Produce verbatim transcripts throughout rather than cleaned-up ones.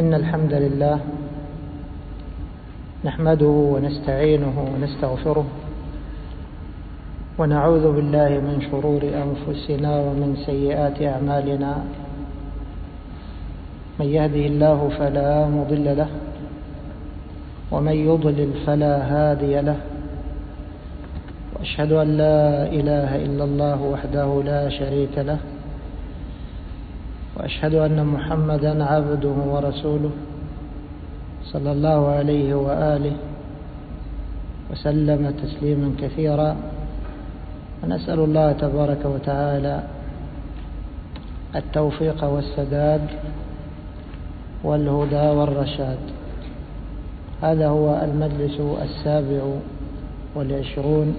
إن الحمد لله نحمده ونستعينه ونستغفره ونعوذ بالله من شرور أنفسنا ومن سيئات أعمالنا. من يهده الله فلا مضل له ومن يضلل فلا هادي له، وأشهد أن لا إله إلا الله وحده لا شريك له، وأشهد أن محمدا عبده ورسوله صلى الله عليه وآله وسلم تسليما كثيرا. ونسأل الله تبارك وتعالى التوفيق والسداد والهدى والرشاد. هذا هو المجلس السابع والعشرون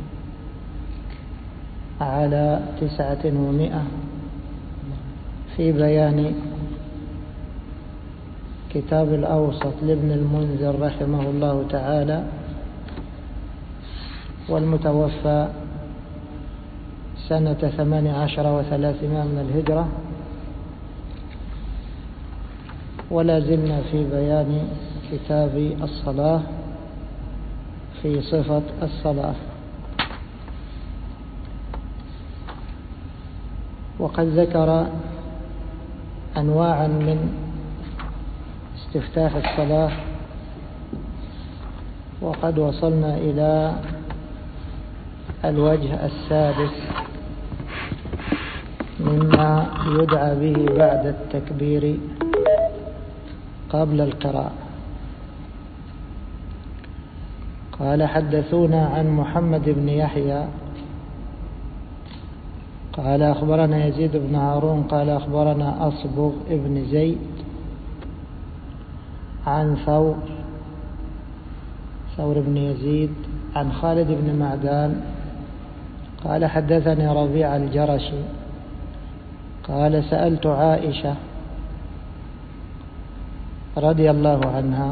على تسعة ومئة في بيان كتاب الأوسط لابن المنذر رحمه الله تعالى، والمتوفى سنة ثمان عشر وثلاثمائة من الهجرة. ولا زلنا في بيان كتاب الصلاة في صفة الصلاة. وقد ذكر أنواعا من استفتاح الصلاة، وقد وصلنا إلى الوجه السادس مما يدعى به بعد التكبير قبل القراءة. قال: حدثونا عن محمد بن يحيى قال أخبرنا يزيد بن هارون قال أخبرنا أصبغ ابن زيد عن ثور ثور بن يزيد عن خالد بن معدان قال حدثني ربيع الجرشي قال سألت عائشة رضي الله عنها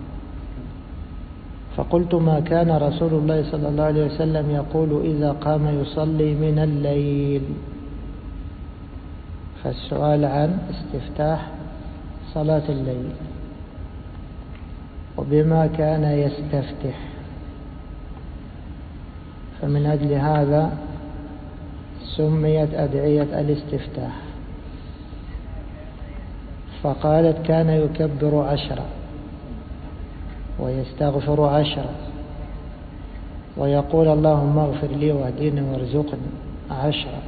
فقلت: ما كان رسول الله صلى الله عليه وسلم يقول إذا قام يصلي من الليل؟ فالسؤال عن استفتاح صلاة الليل، وبما كان يستفتح. فمن أجل هذا سميت أدعية الاستفتاح. فقالت: كان يكبر عشرا ويستغفر عشرا ويقول اللهم اغفر لي واهدني وارزقني عشرا،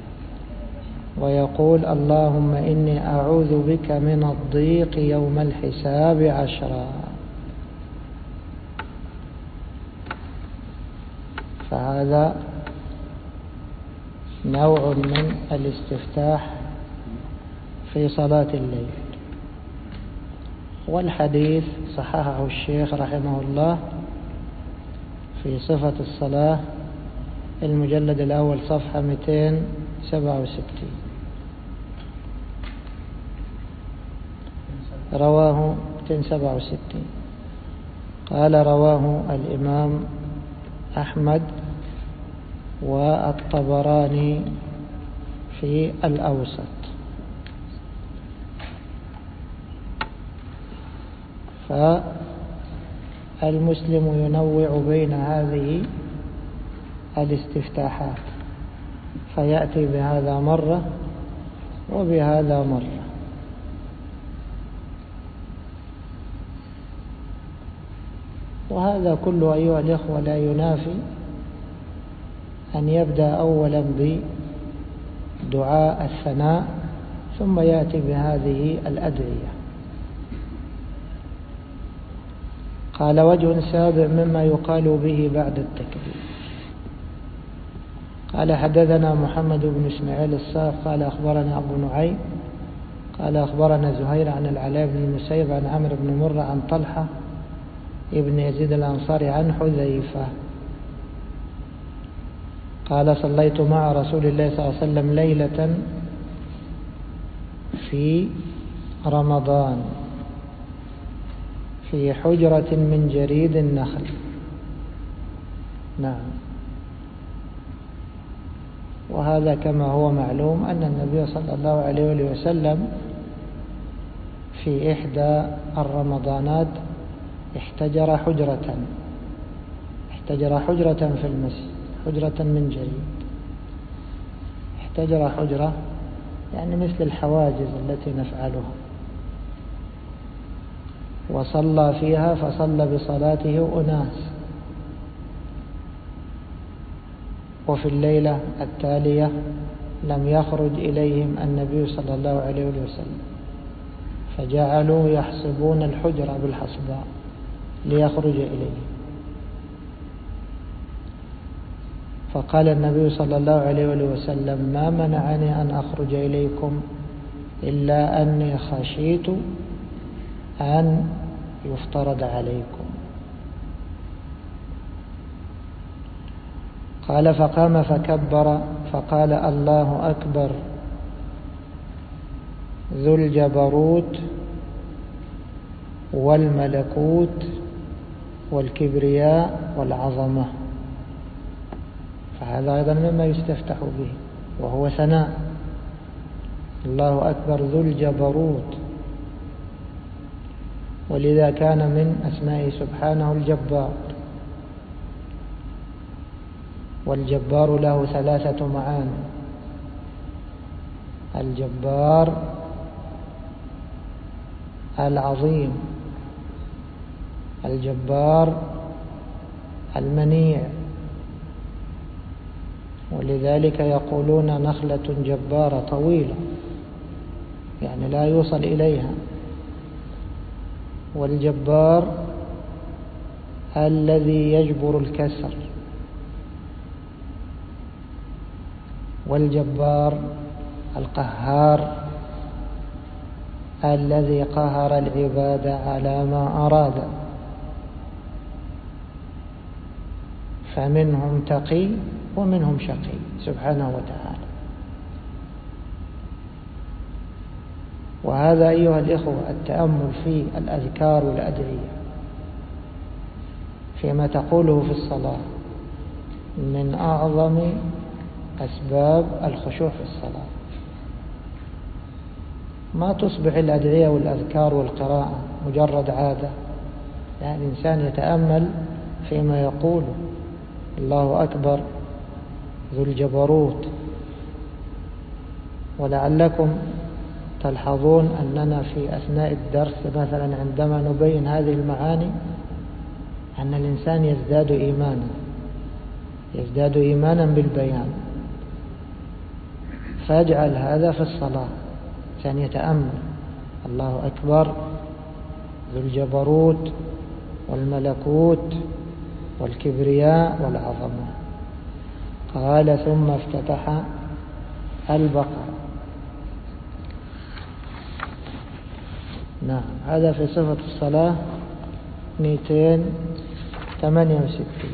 ويقول اللهم إني أعوذ بك من الضيق يوم الحساب عشرا. فهذا نوع من الاستفتاح في صلاة الليل. والحديث صححه الشيخ رحمه الله في صفة الصلاة المجلد الأول صفحة مئتين وسبعة وستين. رواه مئتين وسبعة وستين. قال: رواه الإمام أحمد والطبراني في الأوسط. فالمسلم ينوع بين هذه الاستفتاحات، فيأتي بهذا مرة وبهذا مرة. وهذا كله أيها الإخوة لا ينافي أن يبدأ أولا بدعاء الثناء ثم يأتي بهذه الأدعية. قال: وجه سابع مما يقال به بعد التكبير. قال: حدثنا محمد بن إسماعيل الصاف قال أخبرنا أبو نعيم قال أخبرنا زهير عن العلاء بن المسيب عن عمرو بن مرة عن طلحة ابن يزيد الأنصاري عن حذيفة قال: صليت مع رسول الله صلى الله عليه وسلم ليلة في رمضان في حجرة من جريد النخل. نعم. وهذا كما هو معلوم أن النبي صلى الله عليه وسلم في إحدى الرمضانات احتجر حجرة احتجر حجرة في المسجد، حجرة من جريد. احتجر حجرة يعني مثل الحواجز التي نفعلها، وصلى فيها، فصلى بصلاته أناس. وفي الليلة التالية لم يخرج إليهم النبي صلى الله عليه وسلم، فجعلوا يحسبون الحجرة بالحصباء ليخرج إليه. فقال النبي صلى الله عليه وسلم: ما منعني أن أخرج إليكم إلا أني خشيت أن يفترض عليكم. قال: فقام فكبر فقال: الله أكبر ذو الجبروت والملكوت والكبرياء والعظمة. فهذا أيضا مما يستفتح به، وهو ثناء. الله أكبر ذو الجبروت، ولذا كان من أسمائه سبحانه الجبار. والجبار له ثلاثة معاني: الجبار العظيم، الجبار المنيع. ولذلك يقولون نخلة جبارة طويلة، يعني لا يوصل إليها. والجبار الذي يجبر الكسر، والجبار القهار الذي قهر العباد على ما أراد. فمنهم تقي ومنهم شقي سبحانه وتعالى. وهذا أيها الإخوة التأمل في الأذكار والأدعية فيما تقوله في الصلاة من أعظم أسباب الخشوع في الصلاة. ما تصبح الأدعية والأذكار والقراءة مجرد عادة، لا، الإنسان يتأمل فيما يقول. الله أكبر ذو الجبروت. ولعلكم تلحظون أننا في أثناء الدرس مثلا عندما نبين هذه المعاني أن الإنسان يزداد إيمانا يزداد إيمانا بالبيان. فاجعل هذا في الصلاة، كان يتأمل: الله أكبر ذو الجبروت والملكوت والكبرياء والعظمة. قال: ثم افتتح البقرة. نعم، هذا في صفة الصلاة مئتين وثمانية وستين.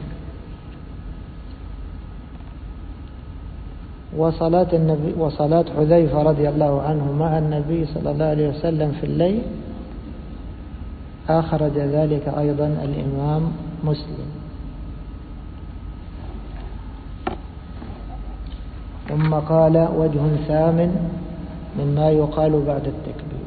وصلاة النبي وصلاة حذيفة رضي الله عنه مع النبي صلى الله عليه وسلم في الليل أخرج ذلك أيضا الإمام مسلم. ثم قال: وجه ثامن مما يقال بعد التكبير.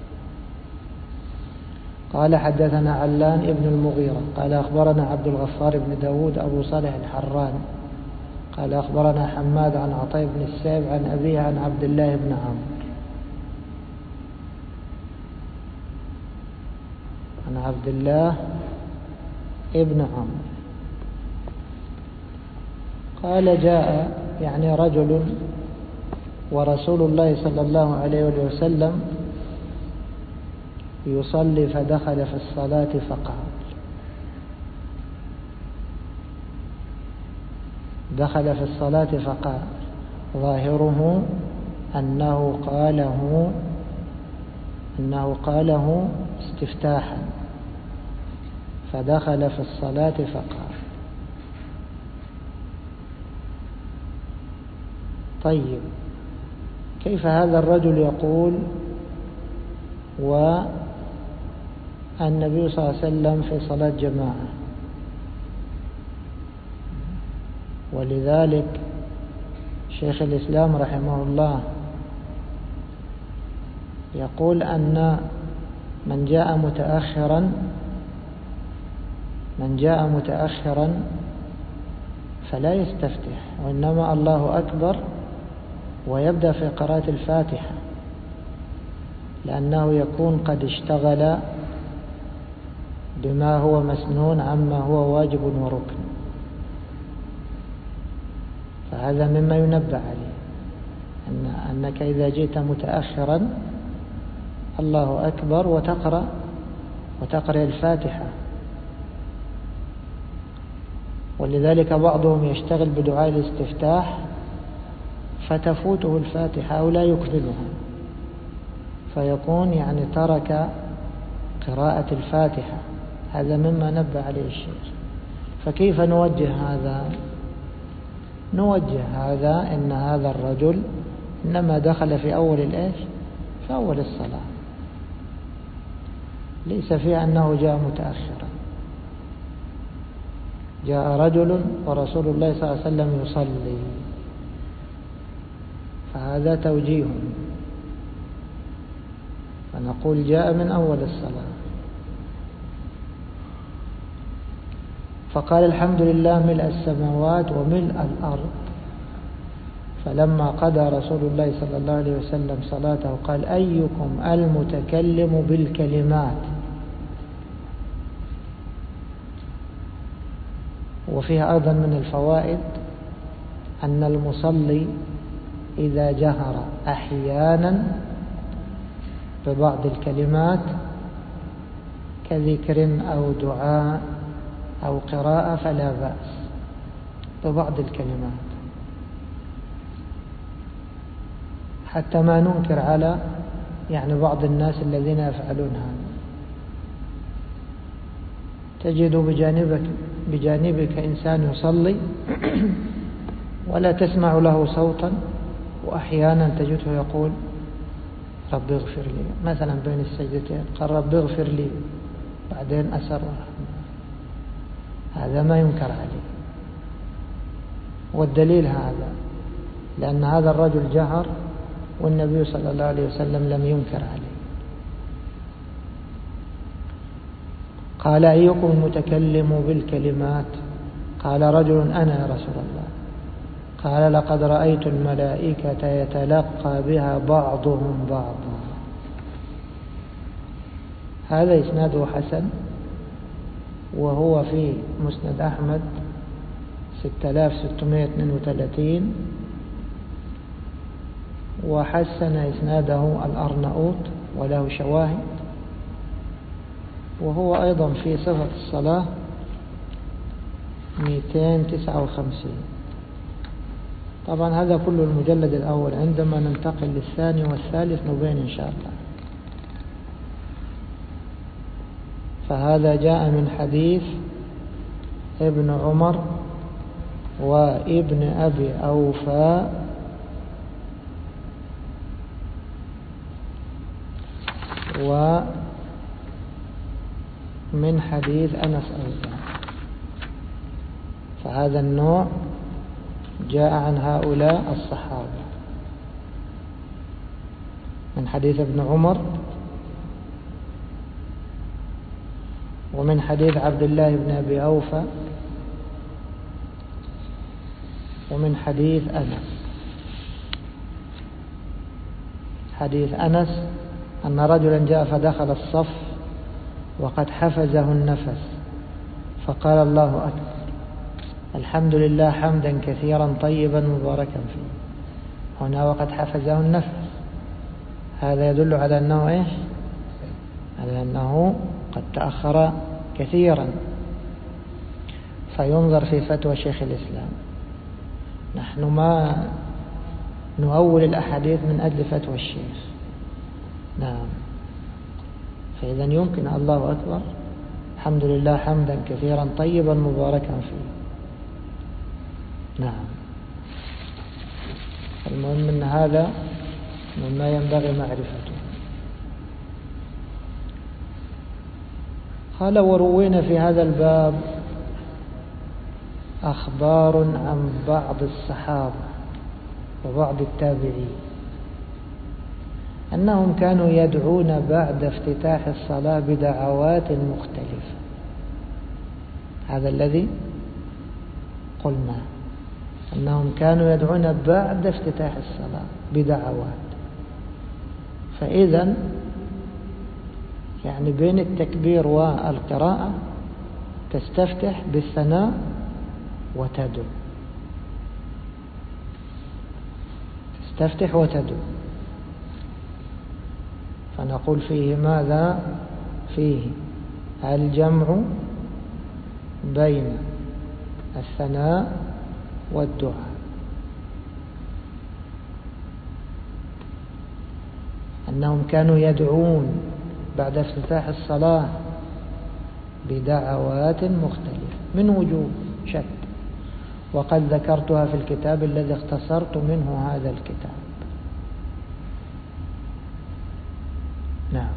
قال: حدثنا علان ابن المغيرة قال: أخبرنا عبد الغفار بن داود أبو صالح الحران قال: أخبرنا حماد عن عطاء بن السائب عن أبيه عن عبد الله بن عمرو عن عبد الله ابن عمرو قال: جاء يعني رجل ورسول الله صلى الله عليه وسلم يصلي، فدخل في الصلاة فقال دخل في الصلاة فقال ظاهره أنه قاله أنه قاله استفتاحا، فدخل في الصلاة فقال. طيب، كيف هذا الرجل يقول والنبي صلى الله عليه وسلم في صلاة جماعة؟ ولذلك شيخ الإسلام رحمه الله يقول أن من جاء متأخرا من جاء متأخرا فلا يستفتح، وإنما الله أكبر ويبدأ في قراءة الفاتحة، لأنه يكون قد اشتغل بما هو مسنون عما هو واجب وركن، فهذا مما ينبه عليه أن أنك إذا جئت متأخرا الله أكبر وتقرأ وتقرأ الفاتحة. ولذلك بعضهم يشتغل بدعاء الاستفتاح فتفوته الفاتحة أو لا يكملها، فيكون يعني ترك قراءة الفاتحة. هذا مما نبه عليه الشيخ. فكيف نوجه هذا؟ نوجه هذا إن هذا الرجل إنما دخل في أول الإيش في أول الصلاة، ليس فيه أنه جاء متأخرا. جاء رجل ورسول الله صلى الله عليه وسلم يصلي، فهذا توجيه، فنقول جاء من أول الصلاة. فقال الحمد لله ملء السماوات وملء الأرض. فلما قضى رسول الله صلى الله عليه وسلم صلاته قال أيكم المتكلم بالكلمات. وفيها أيضا من الفوائد أن المصلي إذا جهر أحيانا ببعض الكلمات كذكر أو دعاء أو قراءة فلا بأس ببعض الكلمات، حتى ما ننكر على يعني بعض الناس الذين يفعلون هذا. تجد بجانبك بجانبك إنسان يصلي ولا تسمع له صوتا، وأحيانا تجده يقول رب اغفر لي مثلا بين السجدتين، قال رب اغفر لي، بعدين أسر. هذا ما ينكر عليه، والدليل هذا لأن هذا الرجل جهر والنبي صلى الله عليه وسلم لم ينكر عليه. قال أيكم المتكلم بالكلمات؟ قال رجل أنا يا رسول الله. قال لقد رأيت الملائكة يتلقى بها بعضهم بعضا. هذا إسناده حسن، وهو في مسند أحمد ستة آلاف وستمائة واثنين وثلاثين، وحسن إسناده الأرناؤوط وله شواهد، وهو أيضا في صفة الصلاة مئتين وتسعة وخمسين. طبعا هذا كله المجلد الأول، عندما ننتقل للثاني والثالث نبين إن شاء الله. فهذا جاء من حديث ابن عمر وابن أبي أوفى ومن حديث أنس أيضا. فهذا النوع جاء عن هؤلاء الصحابة من حديث ابن عمر ومن حديث عبد الله بن أبي أوفى ومن حديث أنس. حديث أنس أن رجلا جاء فدخل الصف وقد حفزه النفس فقال الله أكبر الحمد لله حمدا كثيرا طيبا مباركا فيه. هنا وقد حفزه النفس، هذا يدل على أنه إيش؟ على أنه قد تأخر كثيرا. فينظر في فتوى شيخ الإسلام. نحن ما نؤول الأحاديث من أجل فتوى الشيخ. نعم. فإذا يمكن الله أكبر الحمد لله حمدا كثيرا طيبا مباركا فيه. نعم. المهم أن هذا مما ينبغي معرفته. قال وروينا في هذا الباب أخبار عن بعض الصحابة وبعض التابعين أنهم كانوا يدعون بعد افتتاح الصلاة بدعوات مختلفة. هذا الذي قلنا، أنهم كانوا يدعون بعد افتتاح الصلاة بدعوات. فإذا يعني بين التكبير والقراءة تستفتح بالثناء وتدعو، تستفتح وتدعو. فنقول فيه ماذا؟ فيه الجمع بين الثناء والدعاء، أنهم كانوا يدعون بعد افتتاح الصلاة بدعوات مختلفة من وجوه شتى، وقد ذكرتها في الكتاب الذي اختصرت منه هذا الكتاب. نعم.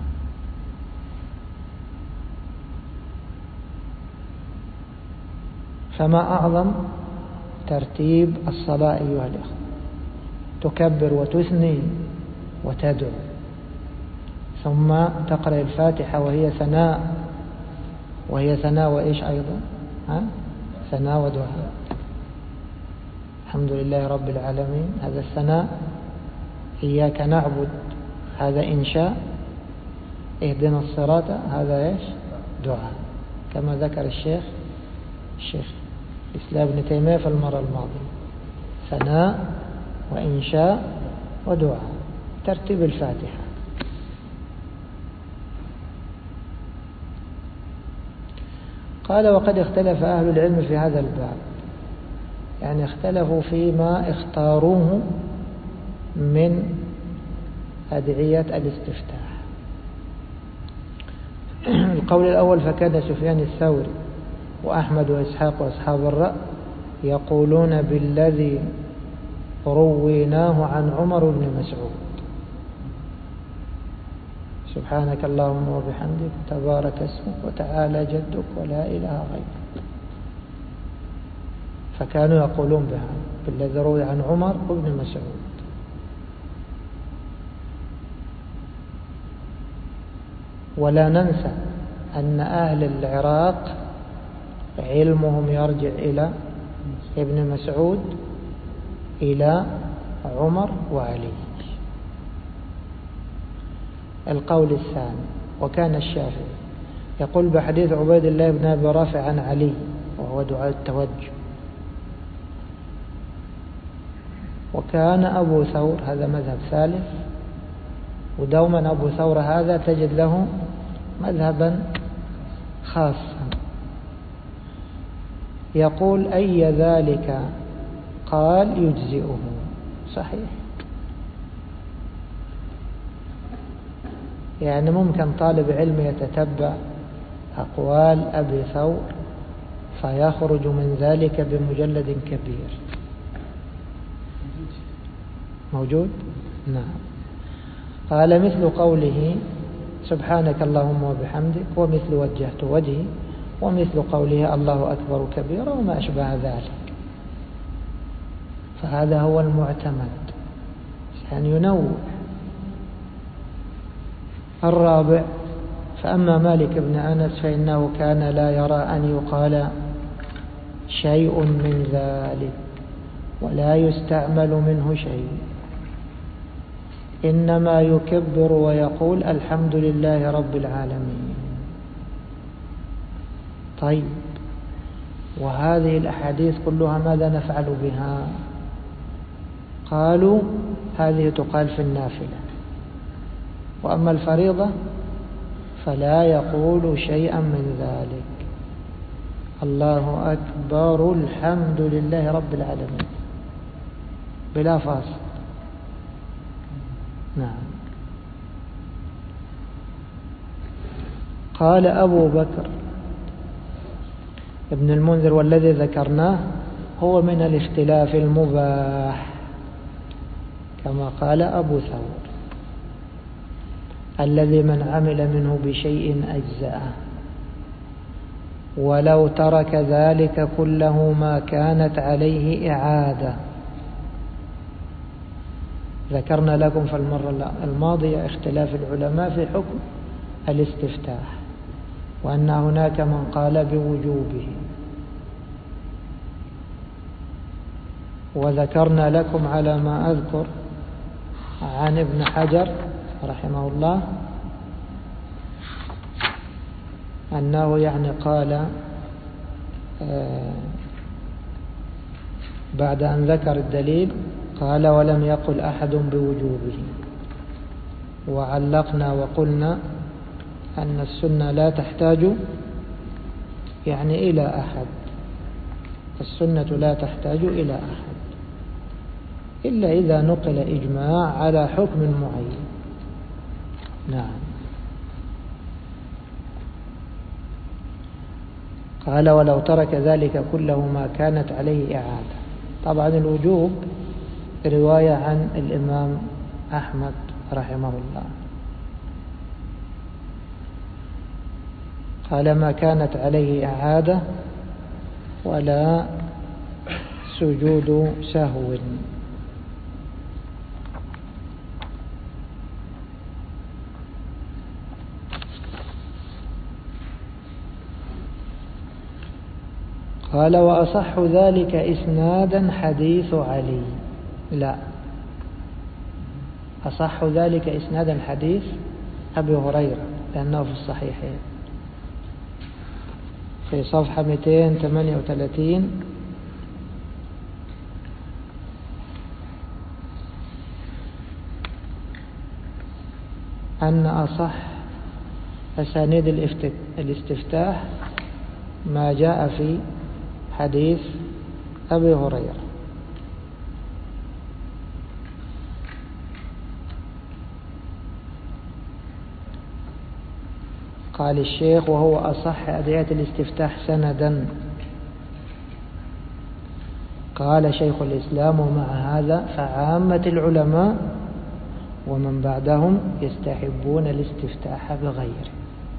فما أعظم ترتيب الصلاة أيها الأخوة، تكبر وتثني وتدعو، ثم تقرأ الفاتحة وهي ثناء، وهي ثناء وإيش أيضا؟ ها؟ ثناء ودعاء. الحمد لله رب العالمين، هذا الثناء. إياك نعبد، هذا إنشاء. اهدنا الصراط، هذا إيش؟ دعاء، كما ذكر الشيخ الشيخ الإسلام ابن تيمية في المرة الماضية. ثناء وإنشاء ودعاء، ترتيب الفاتحة. قال: وقد اختلف أهل العلم في هذا الباب، يعني اختلفوا فيما اختاروه من أدعية الاستفتاح. القول الأول: فكان سفيان الثوري وأحمد وإسحاق وأصحاب الرأي يقولون بالذي رويناه عن عمر بن مسعود: سبحانك اللهم وبحمدك، تبارك اسمك، وتعالى جدك، ولا إله غيرك. فكانوا يقولون بها بالذي روي عن عمر بن مسعود. ولا ننسى أن أهل العراق علمهم يرجع إلى ابن مسعود، إلى عمر وعلي. القول الثاني: وكان الشافعي يقول بحديث عبيد الله بن أبي رافع عن علي، وهو دعاء التوجه. وكان أبو ثور، هذا مذهب ثالث، ودوما أبو ثور هذا تجد له مذهبا خاصا، يقول أي ذلك قال يجزئه. صحيح، يعني ممكن طالب علم يتتبع أقوال أبي ثور فيخرج من ذلك بمجلد كبير. موجود؟ نعم. قال: مثل قوله سبحانك اللهم وبحمدك، ومثل وجهت وجهي، ومثل قوله الله أكبر كبيرا، وما أشبه ذلك. فهذا هو المعتمد، يعني ينوع. الرابع: فأما مالك بن أنس فإنه كان لا يرى أن يقال شيء من ذلك، ولا يستعمل منه شيء، إنما يكبر ويقول الحمد لله رب العالمين. طيب، وهذه الأحاديث كلها ماذا نفعل بها؟ قالوا هذه تقال في النافلة، وأما الفريضة فلا يقول شيئا من ذلك. الله أكبر الحمد لله رب العالمين بلا فاصل. نعم. قال أبو بكر ابن المنذر: والذي ذكرناه هو من الاختلاف المباح، كما قال أبو ثور، الذي من عمل منه بشيء أجزأه، ولو ترك ذلك كله ما كانت عليه إعادة. ذكرنا لكم في المرة الماضية اختلاف العلماء في حكم الاستفتاح، وأن هناك من قال بوجوبه، وذكرنا لكم على ما أذكر عن ابن حجر رحمه الله أنه يعني قال بعد أن ذكر الدليل قال ولم يقل أحد بوجوبه. وعلقنا وقلنا أن السنة لا تحتاج يعني إلى أحد، السنة لا تحتاج إلى أحد إلا إذا نقل إجماع على حكم معين. نعم. قال ولو ترك ذلك كله ما كانت عليه إعادة. طبعا الوجوب رواية عن الإمام أحمد رحمه الله، قال ما كانت عليه إعادة ولا سجود سهو. قال وأصح ذلك إسنادا حديث علي. لا، أصح ذلك إسنادا حديث أبي هريرة لأنه في الصحيحين في صفحة مئتين وثمانية وثلاثين أن أصح أسانيد الاستفتاح ما جاء في حديث أبي هريرة. قال الشيخ وهو أصح أدعية الاستفتاح سندا. قال شيخ الإسلام ومع هذا فعامة العلماء ومن بعدهم يستحبون الاستفتاح بغيره،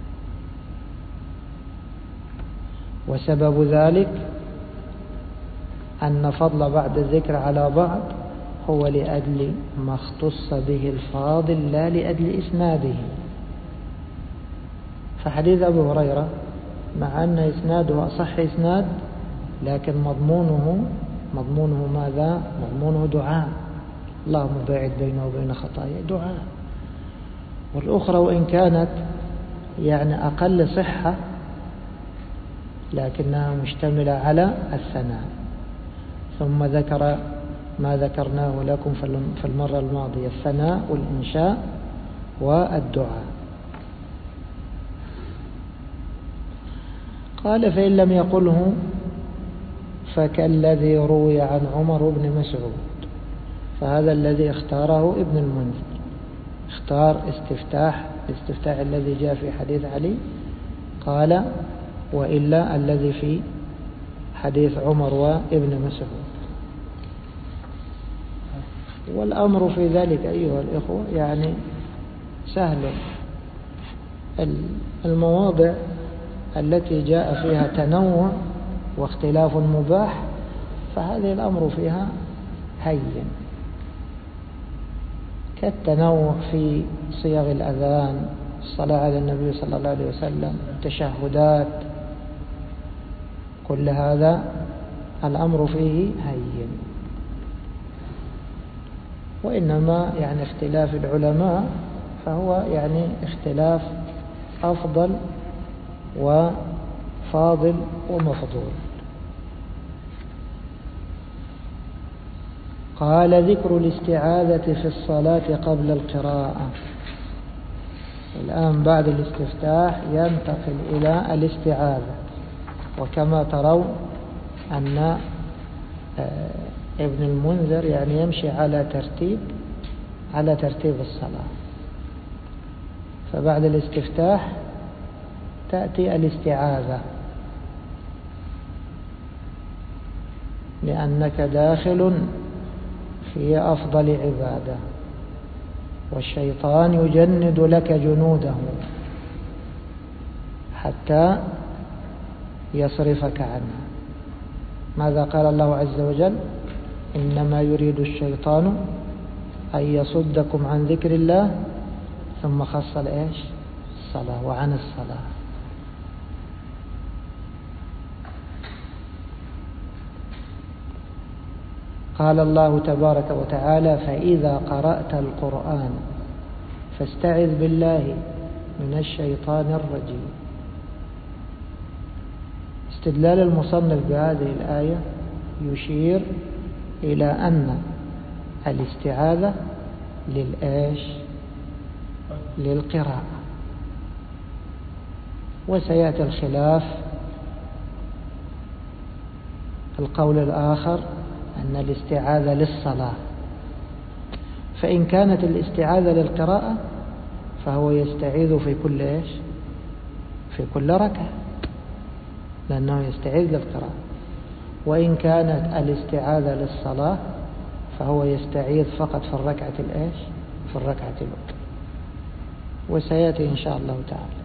وسبب ذلك أن فضل بعد الذكر على بعض هو لأجل ما اختص به الفاضل لا لأجل إسناده. فحديث أبي هريرة مع أن إسناده أصح إسناد لكن مضمونه مضمونه ماذا؟ مضمونه دعاء، اللهم باعد بينه وبين خطايا، دعاء. والأخرى وإن كانت يعني أقل صحة لكنها مشتملة على الثناء. ثم ذكر ما ذكرناه لكم في المرة الماضية، الثناء والإنشاء والدعاء. قال فإن لم يقله فكالذي روي عن عمر بن مسعود، فهذا الذي اختاره ابن المنذر، اختار استفتاح الاستفتاح الذي جاء في حديث علي، قال وإلا الذي في حديث عمر وابن مسعود. والأمر في ذلك أيها الإخوة يعني سهل. المواضع التي جاء فيها تنوع واختلاف مباح فهذه الأمر فيها هين، كالتنوع في صيغ الأذان، الصلاة على النبي صلى الله عليه وسلم، التشهدات، كل هذا الأمر فيه هين. وإنما يعني اختلاف العلماء فهو يعني اختلاف أفضل وفاضل ومفضول. قال ذكر الاستعاذة في الصلاة قبل القراءة. الآن بعد الاستفتاح ينتقل إلى الاستعاذة، وكما ترون أن ابن المنذر يعني يمشي على ترتيب على ترتيب الصلاة. فبعد الاستفتاح تأتي الاستعاذة، لأنك داخل في أفضل عبادة، والشيطان يجند لك جنوده حتى يصرفك عنه. ماذا قال الله عز وجل؟ إنما يريد الشيطان أن يصدكم عن ذكر الله، ثم خص الإيش؟ الصلاة، وعن الصلاة. قال الله تبارك وتعالى: فإذا قرأت القرآن فاستعذ بالله من الشيطان الرجيم. استدلال المصنف بهذه الآية يشير إلى أن الاستعاذة للإيش؟ للقراءة. وسيأتي الخلاف، القول الآخر أن الاستعاذة للصلاة، فإن كانت الاستعاذة للقراءة فهو يستعيذ في كل إيش؟ في كل ركعة، لأنه يستعيذ للقراءة. وإن كانت الاستعاذة للصلاة فهو يستعيذ فقط في الركعة الإيش؟ في الركعة الأولى، وسيأتي إن شاء الله تعالى.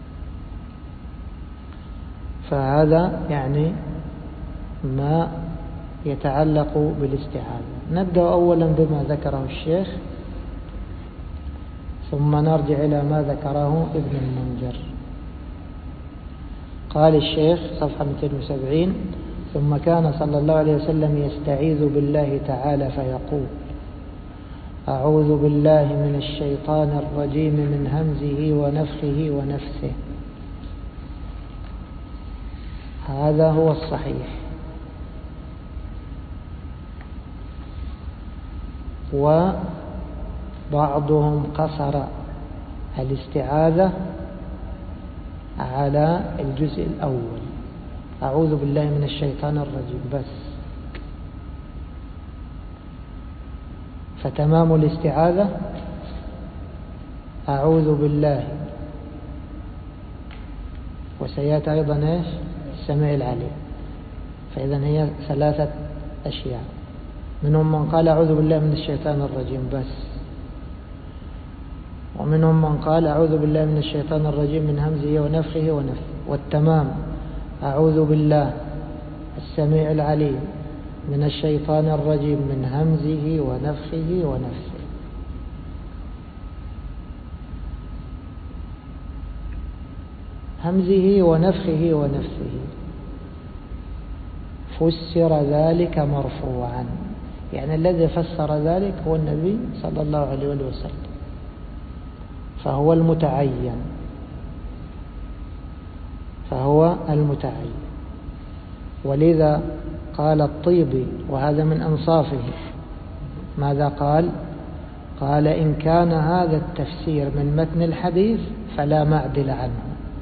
فهذا يعني ما يتعلق بالاستعاذة. نبدأ أولا بما ذكره الشيخ، ثم نرجع إلى ما ذكره ابن المنذر. قال الشيخ صفحة مئتين وسبعين: ثم كان صلى الله عليه وسلم يستعيذ بالله تعالى فيقول: أعوذ بالله من الشيطان الرجيم من همزه ونفخه ونفثه. هذا هو الصحيح. وبعضهم قصر الاستعاذة على الجزء الأول، أعوذ بالله من الشيطان الرجيم بس. فتمام الاستعاذة أعوذ بالله، وسيأتي أيضا إيش؟ السميع العليم. فإذا هي ثلاثة أشياء. منهم من قال أعوذ بالله من الشيطان الرجيم بس، ومنهم من قال أعوذ بالله من الشيطان الرجيم من همزه ونفخه ونفثه. والتمام أعوذ بالله السميع العليم من الشيطان الرجيم من همزه ونفخه ونفثه. همزه ونفخه ونفثه فسر ذلك مرفوعا، يعني الذي فسر ذلك هو النبي صلى الله عليه وسلم، فهو المتعين فهو المتعين ولذا قال الطيبي، وهذا من أنصافه، ماذا قال؟ قال: إن كان هذا التفسير من متن الحديث فلا معدل عنه،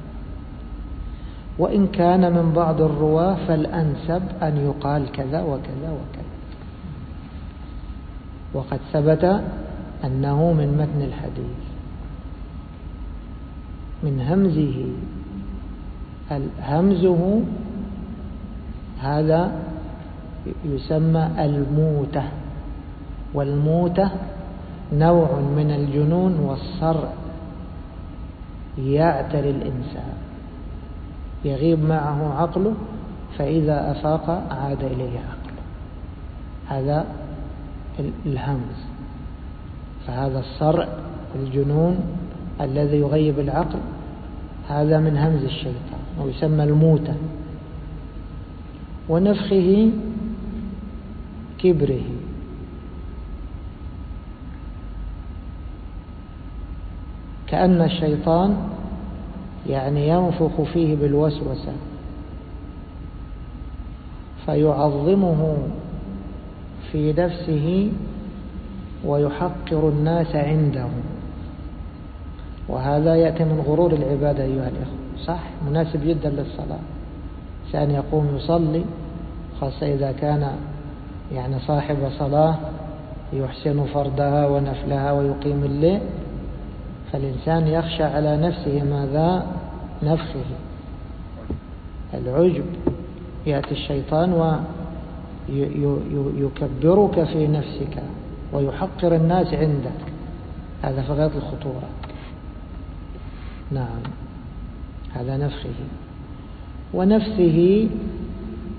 وإن كان من بعض الرواة فالأنسب أن يقال كذا وكذا وكذا. وقد ثبت أنه من متن الحديث. من همزه، همزه هذا يسمى الموتة، والموتة نوع من الجنون والصرع يعتري الإنسان، يغيب معه عقله، فإذا أفاق عاد إليه عقله. هذا الهمز. فهذا الصرع الجنون الذي يغيب العقل، هذا من همز الشيطان ويسمى الموتة. ونفخه كبره، كأن الشيطان يعني ينفخ فيه بالوسوسة فيعظمه في نفسه ويحقر الناس عنده. وهذا يأتي من غرور العبادة أيها الإخوة. صح، مناسب جدا للصلاة. إنسان يقوم يصلي، خاصة إذا كان يعني صاحب صلاة يحسن فردها ونفلها ويقيم الليل، فالإنسان يخشى على نفسه ماذا؟ نفخه، العجب. يأتي الشيطان ويكبرك في نفسك ويحقر الناس عندك. هذا في غاية الخطورة. نعم، هذا نفخه. ونفسه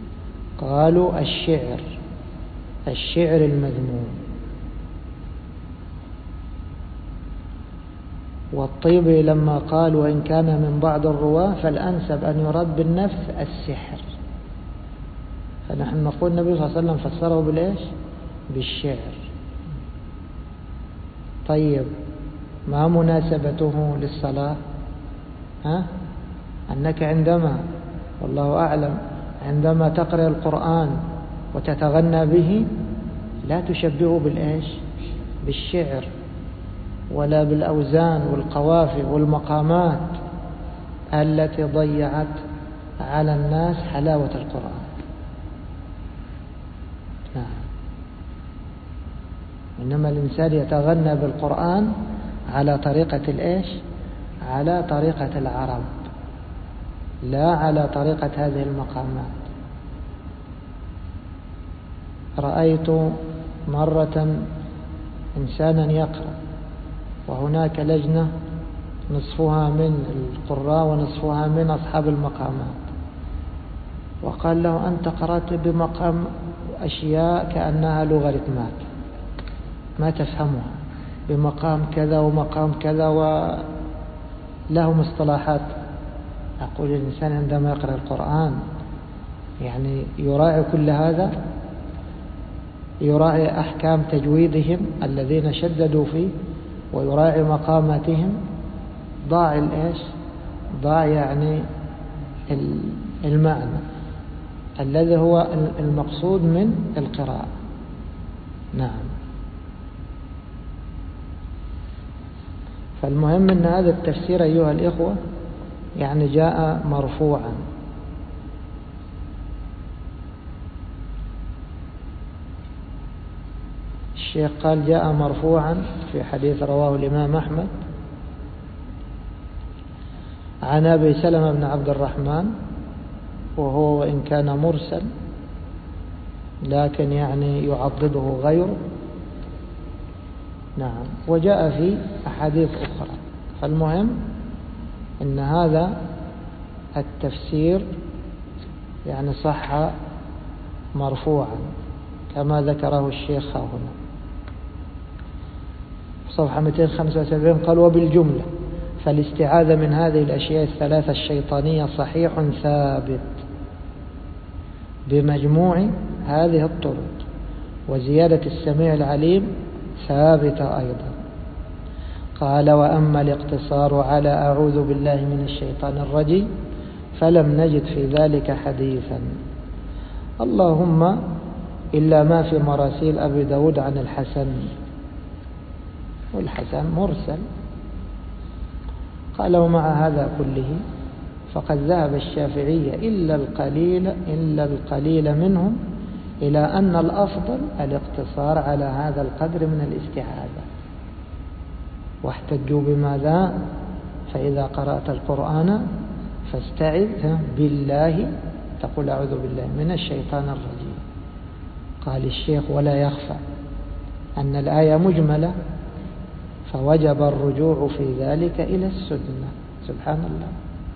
قالوا الشعر، الشعر المذموم. والطيبي لما قال وإن كان من بعض الرواة فالأنسب أن يراد بالنفس السحر، فنحن نقول النبي صلى الله عليه وسلم فسره بالإيش؟ بالشعر. طيب ما مناسبته للصلاة؟ ها؟ أنك عندما والله أعلم عندما تقرأ القرآن وتتغنى به لا تشبهه بالإيش؟ بالشعر ولا بالأوزان والقوافي والمقامات التي ضيعت على الناس حلاوة القرآن. نعم. إنما الإنسان يتغنى بالقرآن على طريقة الإيش؟ على طريقة العرب، لا على طريقة هذه المقامات. رأيت مرة إنسانا يقرأ وهناك لجنة نصفها من القراء ونصفها من أصحاب المقامات، وقال له أنت قرأت بمقام أشياء كأنها لوغاريتمات ما تفهمها، بمقام كذا ومقام كذا وله مصطلحات. أقول الإنسان عندما يقرأ القرآن يعني يراعي كل هذا، يراعي أحكام تجويدهم الذين شددوا فيه، ويراعي مقاماتهم. ضاع الإيش؟ ضاع يعني المعنى الذي هو المقصود من القراءة. نعم. فالمهم أن هذا التفسير أيها الإخوة يعني جاء مرفوعا، الشيخ قال جاء مرفوعا في حديث رواه الإمام أحمد عن أبي سلمة بن عبد الرحمن، وهو وإن كان مرسل لكن يعني يعضده غيره. نعم. وجاء في أحاديث أخرى. فالمهم إن هذا التفسير يعني صح مرفوعا كما ذكره الشيخ هنا صفحة مئتين وخمسة وسبعين. قال وبالجملة فالاستعاذة من هذه الأشياء الثلاثة الشيطانية صحيح ثابت بمجموع هذه الطرق، وزيادة السميع العليم ثابتة أيضا. قال وأما الاقتصار على أعوذ بالله من الشيطان الرجيم فلم نجد في ذلك حديثا، اللهم إلا ما في مراسيل أبي داود عن الحسن، والحسن مرسل. قال ومع هذا كله فقد ذهب الشافعية إلا القليل إلا القليل منهم إلى أن الأفضل الاقتصار على هذا القدر من الاستعاذة، واحتجوا بماذا؟ فإذا قرأت القرآن فاستعذ بالله، تقول أعوذ بالله من الشيطان الرجيم. قال الشيخ ولا يخفى أن الآية مجملة، فوجب الرجوع في ذلك إلى السنة. سبحان الله.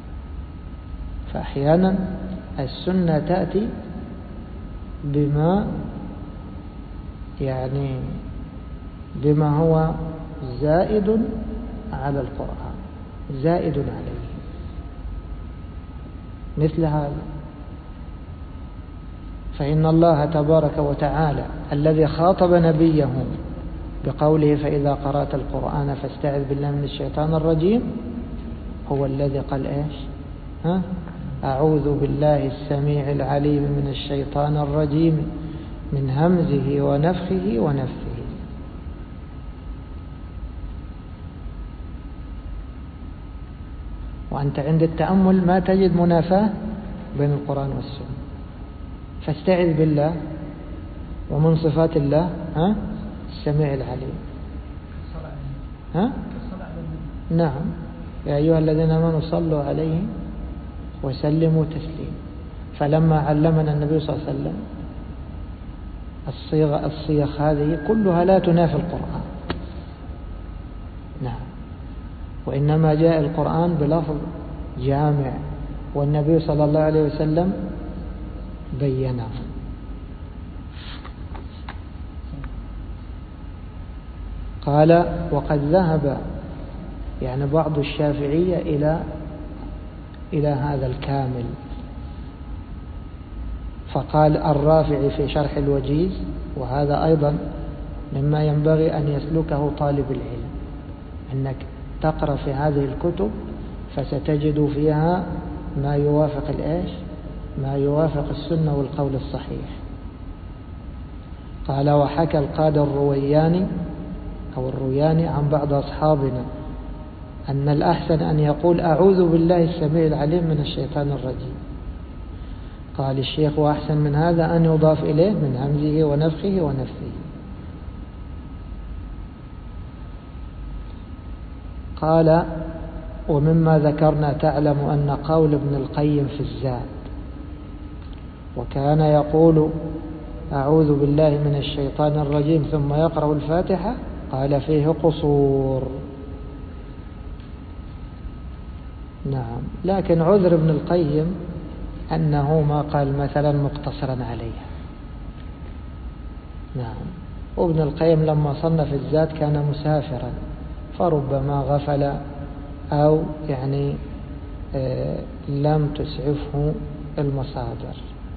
فأحيانا السنة تأتي بما يعني بما هو زائد على القرآن، زائد عليه، مثل هذا. فإن الله تبارك وتعالى الذي خاطب نبيه بقوله فإذا قرأت القرآن فاستعذ بالله من الشيطان الرجيم هو الذي قال إيش؟ ها؟ أعوذ بالله السميع العليم من الشيطان الرجيم من همزه ونفخه ونفثه. وأنت عند التأمل ما تجد منافاة بين القرآن والسنة. فاستعذ بالله، ومن صفات الله ها السميع العليم. ها؟ نعم. يا أيها الذين آمنوا صلوا عليه وسلموا تسليما. فلما علمنا النبي صلى الله عليه وسلم الصيغ الصيغ هذه كلها لا تنافي القرآن. نعم. وإنما جاء القرآن بلفظ جامع، والنبي صلى الله عليه وسلم بينه. قال وقد ذهب يعني بعض الشافعية إلى إلى هذا الكامل. فقال الرافعي في شرح الوجيز، وهذا أيضا مما ينبغي أن يسلكه طالب العلم، أنك تقرأ في هذه الكتب فستجد فيها ما يوافق الإيش ما يوافق السنة والقول الصحيح. قال وحكى القاضي الروياني أو الروياني عن بعض أصحابنا أن الأحسن أن يقول أعوذ بالله السميع العليم من الشيطان الرجيم. قال الشيخ وأحسن من هذا أن يضاف إليه من همزه ونفخه ونفثه. قال ومما ذكرنا تعلم أن قول ابن القيم في الزاد وكان يقول أعوذ بالله من الشيطان الرجيم ثم يقرأ الفاتحة قال فيه قصور. نعم، لكن عذر ابن القيم أنه ما قال مثلا مقتصرا عليها. نعم، وابن القيم لما صنف الزاد كان مسافرا فربما غفل أو يعني آه لم تسعفه المصادر.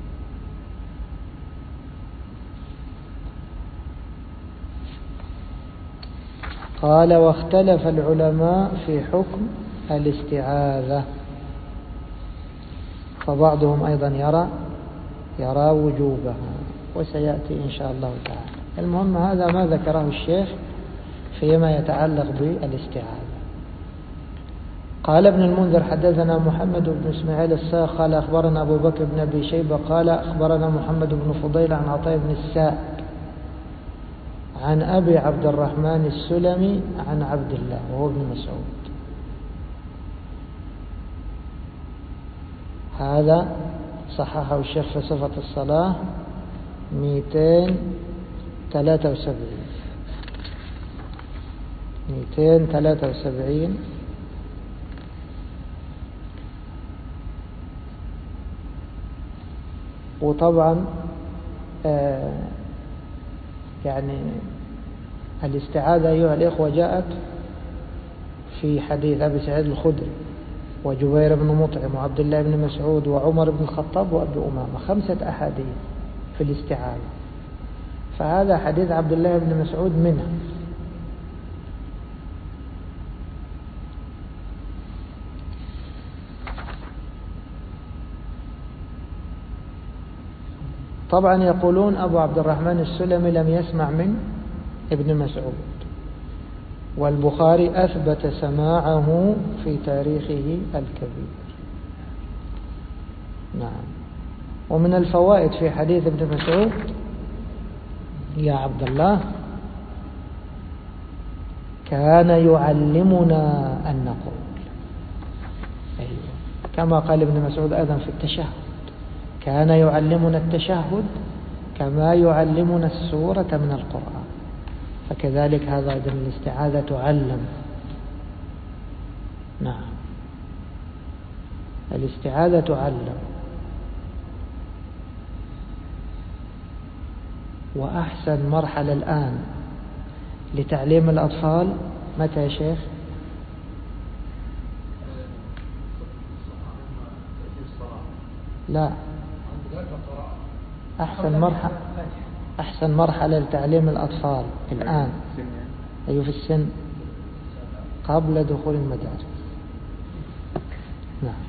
قال واختلف العلماء في حكم الاستعاذة، فبعضهم أيضا يرى يرى وجوبها، وسيأتي إن شاء الله تعالى. المهم هذا ما ذكره الشيخ فيما يتعلق بالاستعاذة. قال ابن المنذر حدثنا محمد بن إسماعيل الصاغ قال أخبرنا أبو بكر بن أبي شيبة قال أخبرنا محمد بن فضيل عن عطاء بن السائب عن أبي عبد الرحمن السلمي عن عبد الله وهو ابن مسعود. هذا صححه الشيخ في صفة الصلاة مئتين وثلاثة وسبعين مئتين وثلاثة وسبعين. وطبعا آه يعني الاستعاذة أيها الإخوة جاءت في حديث أبي سعيد الخدري وجبير بن مطعم وعبد الله بن مسعود وعمر بن الخطاب وأبي أمامة، خمسة أحاديث في الاستعاذة، فهذا حديث عبد الله بن مسعود منها. طبعا يقولون أبو عبد الرحمن السلمي لم يسمع من ابن مسعود، والبخاري أثبت سماعه في تاريخه الكبير. نعم، ومن الفوائد في حديث ابن مسعود يا عبد الله كان يعلمنا أن نقول، أيوة. كما قال ابن مسعود أيضا في التشهد كان يعلمنا التشهد كما يعلمنا السورة من القرآن، فكذلك هذا أيضا الاستعاذة تعلم. نعم، الاستعاذة تعلم. وأحسن مرحلة الآن لتعليم الأطفال متى يا شيخ؟ لا، أحسن مرحلة أحسن مرحلة لتعليم الأطفال الآن أي في السن قبل دخول المدارس. نعم.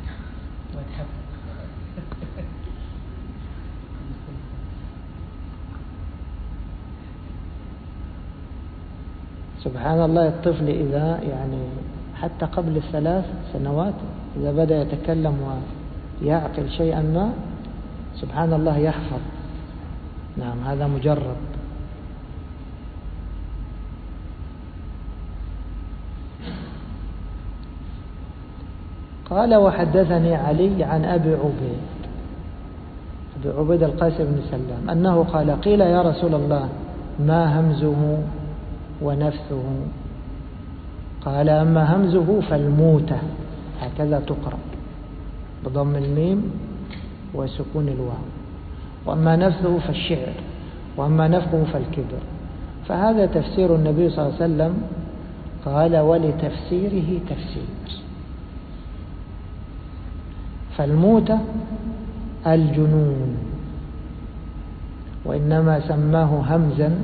سبحان الله، الطفل إذا يعني حتى قبل الثلاث سنوات إذا بدأ يتكلم ويعقل شيئا ما سبحان الله يحفظ. نعم، هذا مجرب. قال وحدثني علي عن أبي عبيد أبي عبيد القاسم بن سلام أنه قال قيل يا رسول الله ما همزه ونفثه؟ قال أما همزه فالموتة، هكذا تقرأ بضم الميم وسكون الواو، وأما نفثه فالشعر، وأما نفخه فالكبر. فهذا تفسير النبي صلى الله عليه وسلم قال ولتفسيره تفسير. فالموتة الجنون، وإنما سماه همزا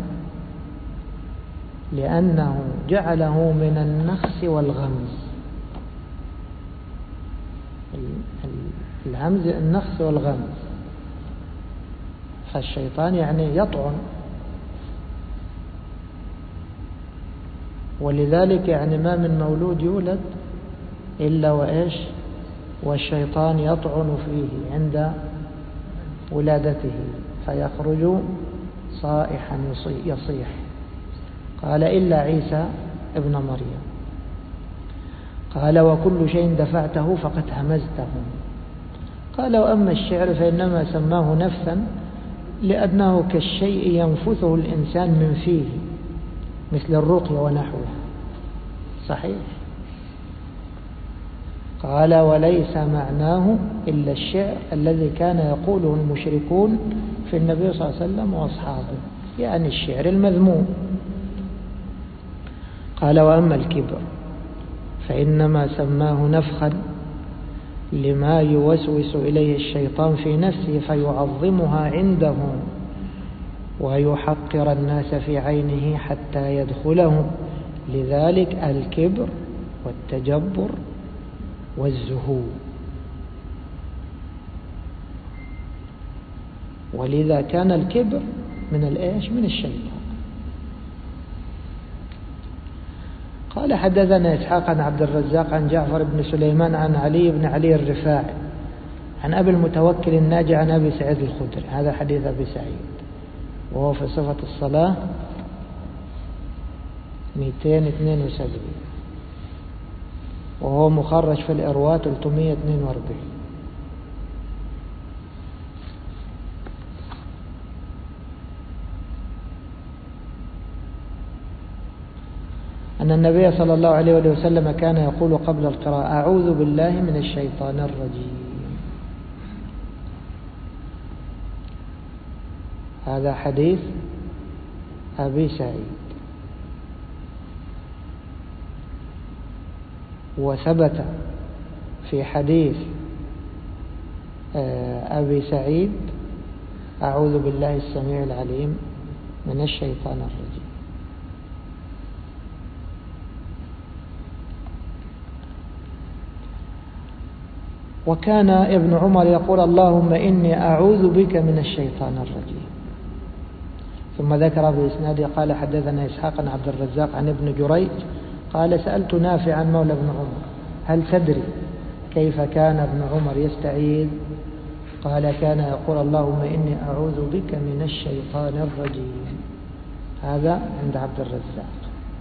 لأنه جعله من النخس والغمز. الهمز النخس والغمز، فالشيطان يعني يطعن، ولذلك يعني ما من مولود يولد إلا وإيش والشيطان يطعن فيه عند ولادته فيخرج صائحا يصيح. قال إلا عيسى ابن مريم. قال وكل شيء دفعته فقد همزته. قال وأما الشعر فإنما سماه نفثا لأنه كالشيء ينفثه الإنسان من فيه مثل الرقية ونحوها. صحيح. قال وليس معناه إلا الشعر الذي كان يقوله المشركون في النبي صلى الله عليه وسلم وأصحابه، يعني الشعر المذموم. قال وأما الكبر فإنما سماه نفخا لما يوسوس إليه الشيطان في نفسه فيعظمها عنده ويحقر الناس في عينه حتى يدخله، لذلك الكبر والتجبر والزهو. ولذا كان الكبر من الإيش من الشيطان. قال حدثنا إسحاق عن عبد الرزاق عن جعفر بن سليمان عن علي بن علي الرفاعي عن أبي المتوكل الناجي عن أبي سعيد الخدري. هذا حديث أبي سعيد وهو في صفة الصلاة مئتين واثنين وسبعين، وهو مخرج في الإرواء ثلاثمئة واثنين وأربعين. أن النبي صلى الله عليه وسلم كان يقول قبل القراءة أعوذ بالله من الشيطان الرجيم. هذا حديث أبي سعيد. وثبت في حديث أبي سعيد أعوذ بالله السميع العليم من الشيطان الرجيم. وكان ابن عمر يقول اللهم إني أعوذ بك من الشيطان الرجيم. ثم ذكر بإسناده قال حدثنا إسحاق عن عبد الرزاق عن ابن جريج قال سألت نافع عن مولى ابن عمر هل تدري كيف كان ابن عمر يستعيذ؟ قال كان يقول اللهم إني أعوذ بك من الشيطان الرجيم. هذا عند عبد الرزاق.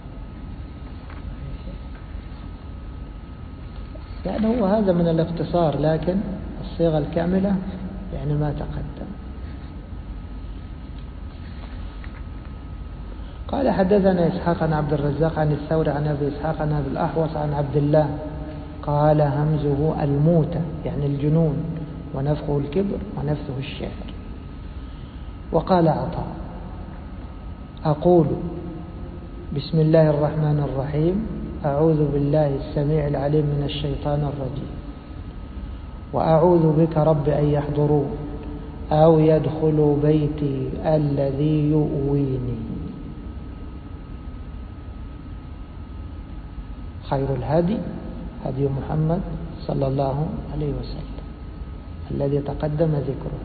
يعني هو هذا من الاختصار، لكن الصيغة الكاملة يعني ما تقدم. قال حدثنا إسحاق عن عبد الرزاق عن الثوري عن أبي إسحاق عن أبي الأحوص عن عبد الله قال همزه الموتى يعني الجنون، ونفخه الكبر، ونفثه الشعر. وقال عطاء أقول بسم الله الرحمن الرحيم أعوذ بالله السميع العليم من الشيطان الرجيم، وأعوذ بك رب أن يحضرون أو يدخلوا بيتي الذي يؤويني. خير الهدي هدي محمد صلى الله عليه وسلم الذي تقدم ذكره.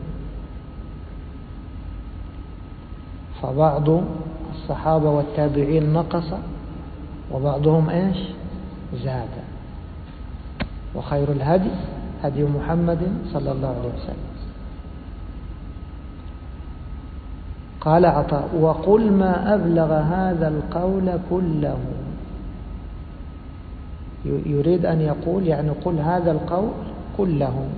فبعض الصحابة والتابعين نقص وبعضهم إيش زاد. وخير الهدي هدي محمد صلى الله عليه وسلم. قال عطاء وقل ما أبلغ هذا القول كله. يريد أن يقول يعني قل هذا القول كله.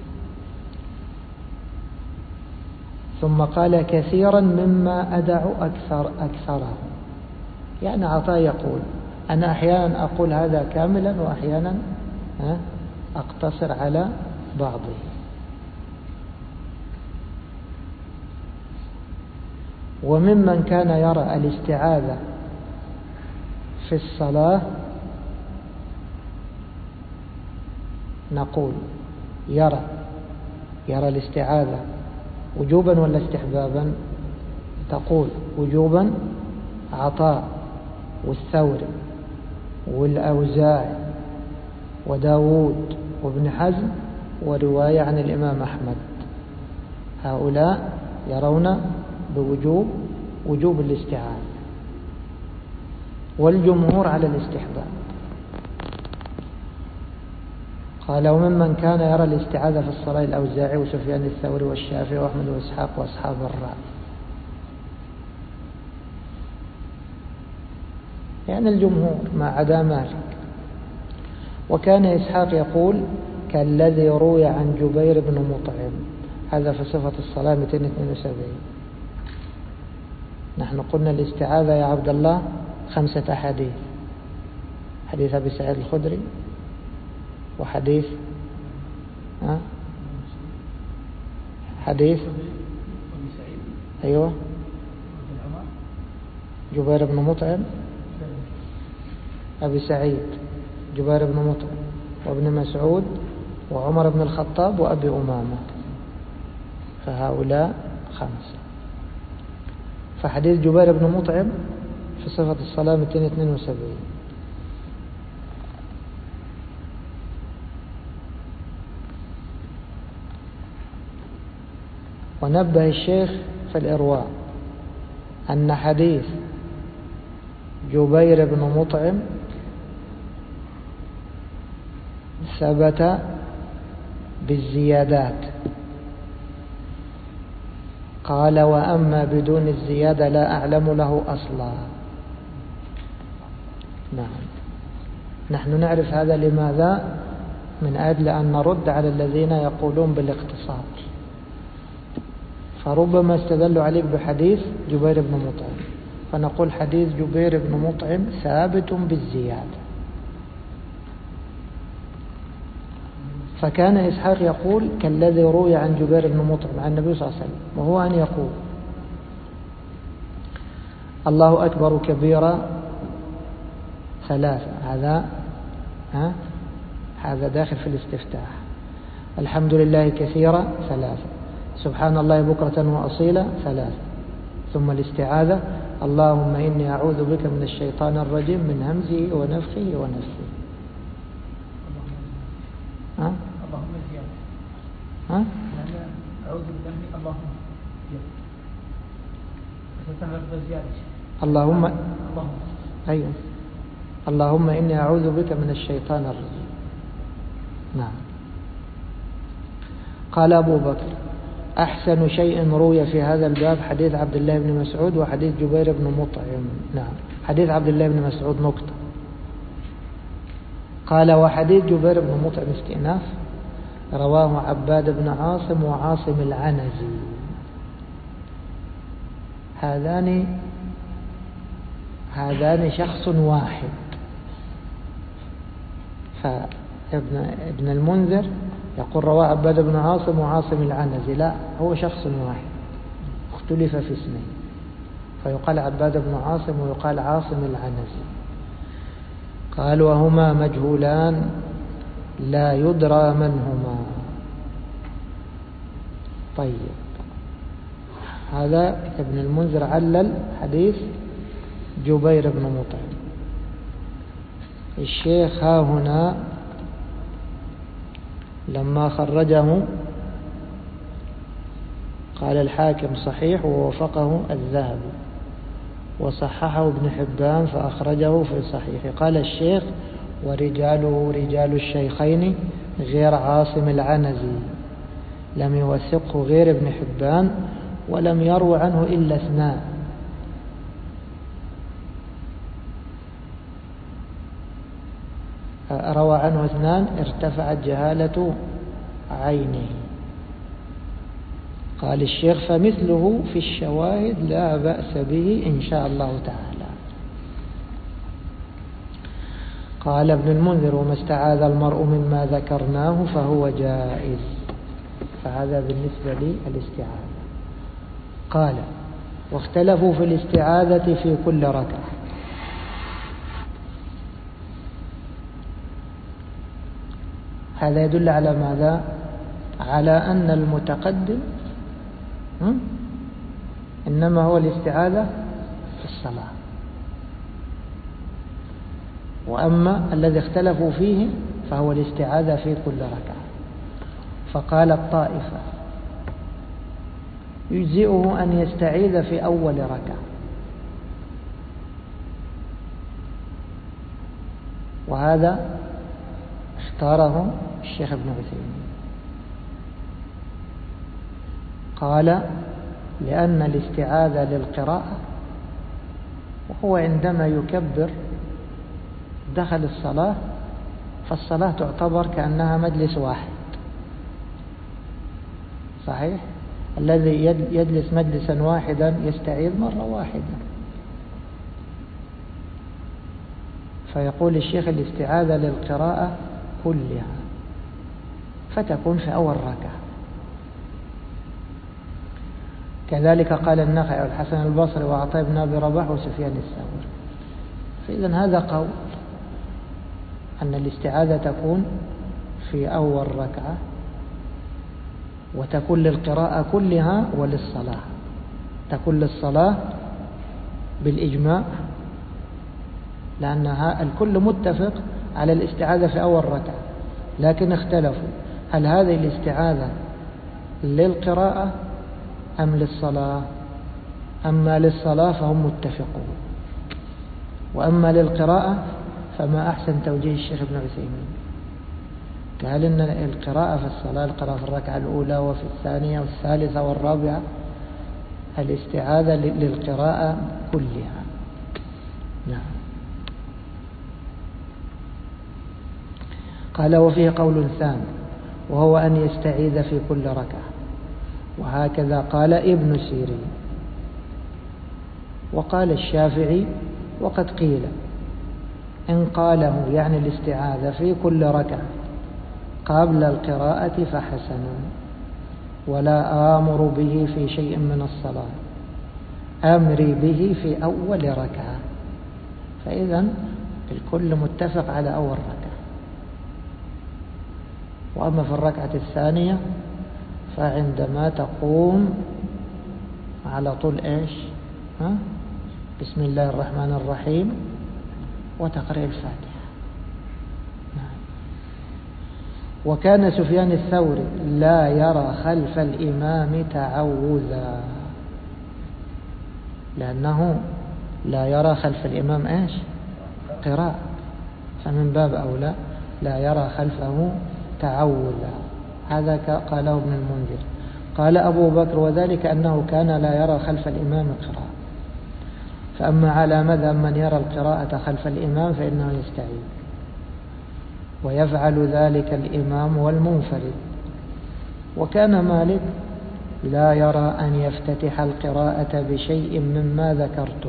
ثم قال كثيرا مما أدع أكثر أكثره. يعني عطاء يقول أنا أحيانا أقول هذا كاملا وأحيانا أقتصر على بعضه. وممن كان يرى الاستعاذة في الصلاة نقول يرى يرى الاستعاذة وجوبا ولا استحبابا؟ تقول وجوبا عطاء والثوري والأوزاعي وداود وابن حزم ورواية عن الإمام أحمد، هؤلاء يرون بوجوب وجوب الاستعاذة، والجمهور على الاستحباب. قال وممن كان يرى الاستعاذة في الصلاة الأوزاعي وسفيان الثوري والشافعي وأحمد وإسحاق وأصحاب الرأي، يعني الجمهور ما عدا مالك. وكان إسحاق يقول كالذي روي عن جبير بن مطعم، هذا في صفة الصلاة مئتين واثنين وسبعين. نحن قلنا الاستعاذة يا عبد الله خمسة أحاديث: حديث أبي سعيد الخدري، وحديث ها حديث أيوة جبير بن مطعم، أبي سعيد، جبير بن مطعم، وابن مسعود، وعمر بن الخطاب، وأبي أمامة، فهؤلاء خمسة. فحديث جبير بن مطعم في صفة الصلاة مئتين واثنين وسبعين. ونبه الشيخ في الإرواء أن حديث جبير بن مطعم ثبت بالزيادات، قال وأما بدون الزيادة لا أعلم له أصلا. نعم، نحن نعرف هذا لماذا؟ من أجل أن نرد على الذين يقولون بالاختصار، فربما استدلوا عليك بحديث جبير بن مطعم، فنقول حديث جبير بن مطعم ثابت بالزيادة. فكان إسحاق يقول كالذي روي عن جبير بن مطعم عن النبي صلى الله عليه وسلم، وهو أن يقول الله أكبر كبيرا ثلاثة، هذا ها هذا داخل في الاستفتاح. الحمد لله كثيرا ثلاثة، سبحان الله بكرة وأصيلا ثلاثة، ثم الاستعاذة اللهم إني أعوذ بك من الشيطان الرجيم من همزه ونفخه ونفثه. ها؟ اللهم زيادة. ها؟ أعوذ بالله اللهم زيادة. اللهم اللهم أيوه اللهم إني أعوذ بك من الشيطان الرجيم. نعم. قال أبو بكر أحسن شيء روي في هذا الباب حديث عبد الله بن مسعود وحديث جبير بن مطعم. نعم، حديث عبد الله بن مسعود نقطة. قال وحديث جبير بن مطعم استئناف، رواه عباد بن عاصم وعاصم العنزي، هذان هذان شخص واحد. فابن ابن المنذر يقول رواه عباد بن عاصم وعاصم العنزي، لا، هو شخص واحد اختلف في اسمه، فيقال عباد بن عاصم ويقال عاصم العنزي. قال وهما مجهولان لا يدرى من هما. طيب، هذا ابن المنذر علل حديث جبير بن مطعم. الشيخ ها هنا لما خرجه قال الحاكم صحيح ووافقه الذهبي، وصححه ابن حبان فأخرجه في صحيح. قال الشيخ ورجاله رجال الشيخين غير عاصم العنزي، لم يوثقه غير ابن حبان، ولم يروى عنه إلا اثنان، روى عنه اثنان ارتفعت جهالة عينه. قال الشيخ فمثله في الشواهد لا بأس به إن شاء الله تعالى. قال ابن المنذر وما استعاذ المرء مما ذكرناه فهو جائز، فهذا بالنسبة للاستعاذة. قال واختلفوا في الاستعاذة في كل ركعة، هذا يدل على ماذا؟ على أن المتقدم إنما هو الاستعاذة في الصلاة، وأما الذي اختلفوا فيه فهو الاستعاذة في كل ركعة. فقال الطائفة يجزئه أن يستعيذ في أول ركعة، وهذا اختاره الشيخ ابن عثيمين. قال لأن الاستعاذة للقراءة، وهو عندما يكبر دخل الصلاة، فالصلاة تعتبر كأنها مجلس واحد، صحيح؟ الذي يجلس مجلسا واحدا يستعيذ مرة واحدة. فيقول الشيخ الاستعاذة للقراءة كلها، فتكون في أول ركعة. كذلك قال النخعي والحسن البصري وعطاء بن أبي رباح وسفيان الثوري. فإذن هذا قول أن الاستعاذة تكون في أول ركعة، وتكون للقراءة كلها وللصلاة، تكون للصلاة بالإجماع، لأنها الكل متفق على الاستعاذة في أول ركعة، لكن اختلفوا هل هذه الاستعاذة للقراءة أم للصلاة. أما للصلاة فهم متفقون، وأما للقراءة فما أحسن توجيه الشيخ ابن عثيمين، قال إن القراءة في الصلاة، القراءة في الركعة الأولى وفي الثانية والثالثة والرابعة، الاستعاذة للقراءة كلها. نعم. قال وفيه قول ثاني وهو أن يستعيذ في كل ركعة، وهكذا قال ابن سيرين. وقال الشافعي وقد قيل إن قاله يعني الاستعاذة في كل ركعة قبل القراءة فحسن، ولا آمر به في شيء من الصلاة، أمري به في أول ركعة. فإذا الكل متفق على أول ركعة. وأما في الركعة الثانية فعندما تقوم على طول إيش؟ ها؟ بسم الله الرحمن الرحيم وتقرأ الفاتحة. نعم. وكان سفيان الثوري لا يرى خلف الإمام تعوذا، لأنه لا يرى خلف الإمام إيش؟ قراءة، فمن باب أولى لا يرى خلفه تعوذا. هذا قاله ابن المنذر. قال أبو بكر وذلك أنه كان لا يرى خلف الإمام قراءة. فأما على مذهب من يرى القراءة خلف الإمام فإنه يستعيذ، ويفعل ذلك الإمام والمنفرد. وكان مالك لا يرى أن يفتتح القراءة بشيء مما ذكرته،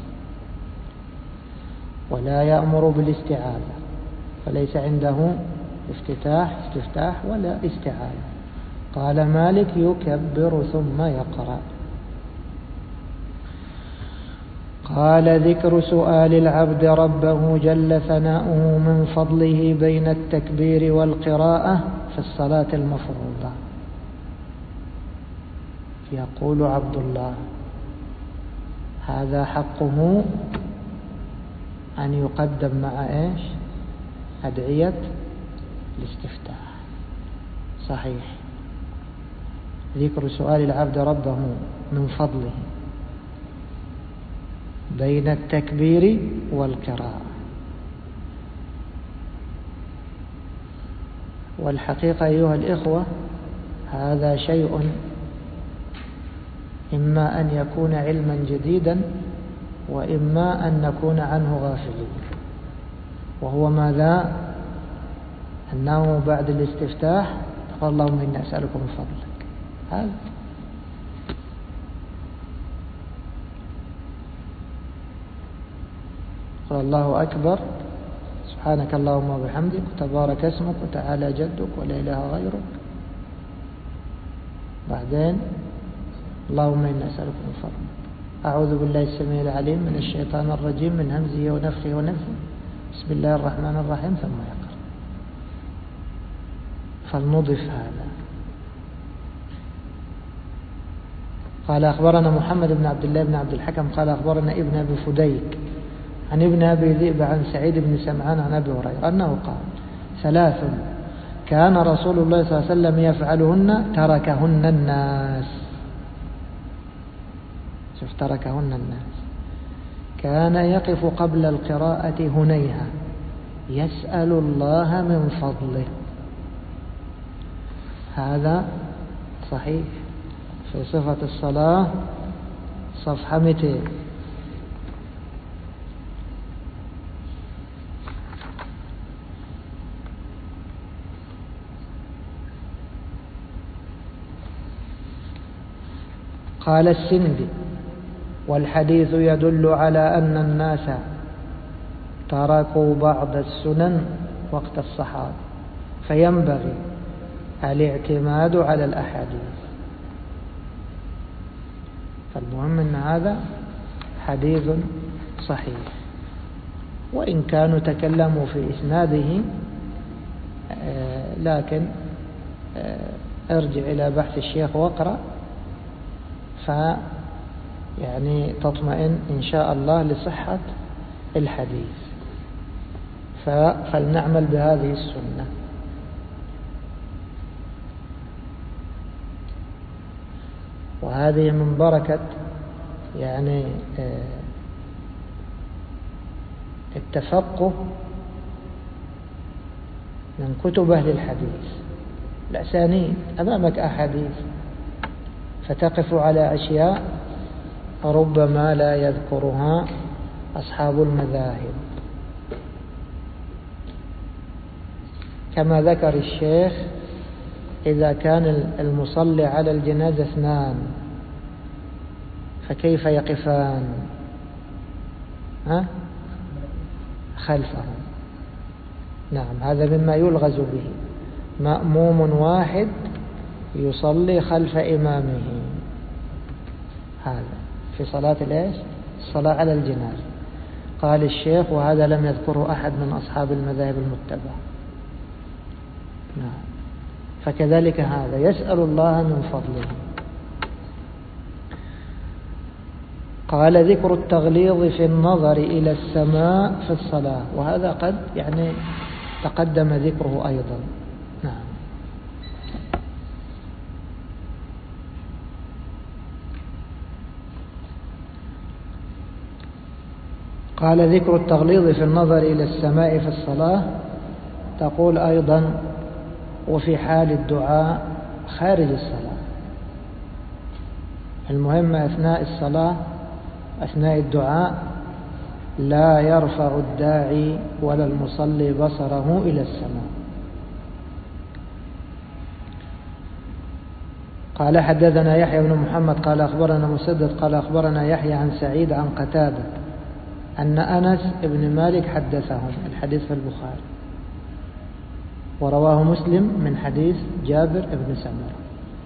ولا يأمر بالاستعاذة، فليس عنده افتتاح استفتاح ولا استعاذة. قال مالك يكبر ثم يقرأ. قال ذكر سؤال العبد ربه جل ثناؤه من فضله بين التكبير والقراءة في الصلاة المفروضة. يقول عبد الله هذا حقه أن يقدم مع إيش؟ أدعية الاستفتاح. صحيح، ذكر سؤال العبد ربه من فضله بين التكبير والقراءة. والحقيقة أيها الإخوة هذا شيء إما أن يكون علما جديدا وإما أن نكون عنه غافلين. وهو ماذا؟ أنه بعد الاستفتاح تقول اللهم إني أسألك من فضلك. هذا قل الله أكبر سبحانك اللهم وبحمدك وتبارك اسمك وتعالى جدك ولا إله غيرك. بعدين اللهم إني أسألك من فضلك. أعوذ بالله السميع العليم من الشيطان الرجيم من همزه ونفخه ونفثه. بسم الله الرحمن الرحيم ثم يقرأ. فلنضف هذا. قال أخبرنا محمد بن عبد الله بن عبد الحكم قال أخبرنا ابن أبي فديك عن ابن أبي ذئب عن سعيد بن سمعان عن أبي هريرة أنه قال ثلاث كان رسول الله صلى الله عليه وسلم يفعلهن تركهن الناس. شوف تركهن الناس. كان يقف قبل القراءة هنيها يسأل الله من فضله. هذا صحيح في صفة الصلاة صفحة مئتين. قال السندي والحديث يدل على أن الناس تركوا بعض السنن وقت الصحابة فينبغي الاعتماد على الأحاديث. فالمهم أن هذا حديث صحيح، وإن كانوا تكلموا في إسناده لكن ارجع إلى بحث الشيخ واقرأ فيعني تطمئن إن شاء الله لصحة الحديث. فلنعمل بهذه السنة. وهذه من بركة يعني التفقه من كتب أهل الحديث. الأسانيد أمامك أحاديث فتقف على أشياء ربما لا يذكرها أصحاب المذاهب، كما ذكر الشيخ إذا كان المصلي على الجنازة اثنان فكيف يقفان؟ ها؟ خلفهم. نعم، هذا مما يلغز به. مأموم واحد يصلي خلف إمامه، هذا في صلاة الإيش؟ الصلاة على الجنازة. قال الشيخ وهذا لم يذكره أحد من أصحاب المذاهب المتبعة. نعم. فكذلك هذا يسأل الله من فضله. قال ذكر التغليظ في النظر إلى السماء في الصلاة، وهذا قد يعني تقدم ذكره أيضا. نعم. قال ذكر التغليظ في النظر إلى السماء في الصلاة، تقول أيضا وفي حال الدعاء خارج الصلاة. المهم أثناء الصلاة أثناء الدعاء لا يرفع الداعي ولا المصلي بصره إلى السماء. قال حدثنا يحيى بن محمد قال أخبرنا مسدد قال أخبرنا يحيى عن سعيد عن قتادة أن أنس بن مالك حدثهم. الحديث في البخاري ورواه مسلم من حديث جابر بن سمرة.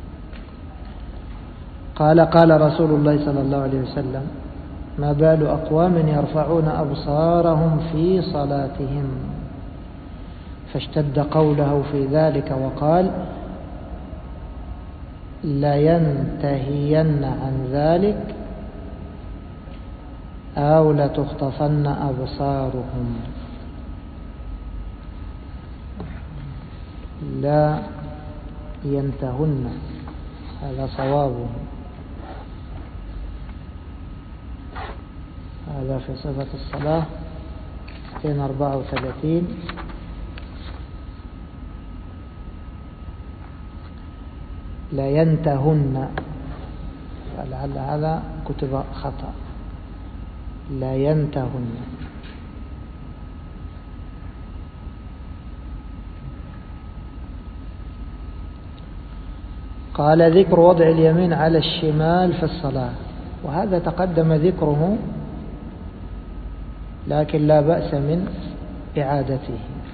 قال قال رسول الله صلى الله عليه وسلم ما بال أقوام يرفعون أبصارهم في صلاتهم، فاشتد قوله في ذلك وقال لينتهين عن ذلك أو لتخطفن أبصارهم. لا ينتهن هذا صوابه، هذا في صفة الصلاة مئتين وأربعة وثلاثين. لا ينتهن، لعل هذا كتب خطأ. لا ينتهن. قال ذكر وضع اليمين على الشمال في الصلاة، وهذا تقدم ذكره لكن لا بأس من إعادته.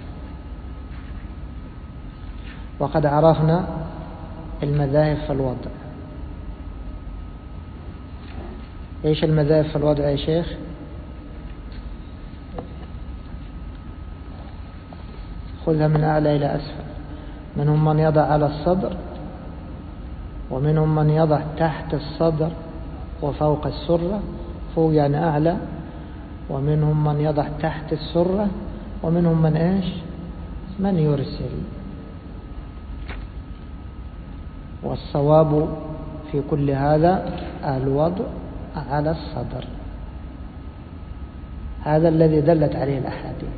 وقد عرفنا المذاهب في الوضع. إيش المذاهب في الوضع يا شيخ؟ خذها من أعلى إلى أسفل. منهم من يضع على الصدر، ومنهم من يضع تحت الصدر وفوق السرة، فوق يعني أعلى، ومنهم من يضع تحت السرة، ومنهم من إيش من يرسل. والصواب في كل هذا الوضع على الصدر، هذا الذي دلت عليه الأحاديث.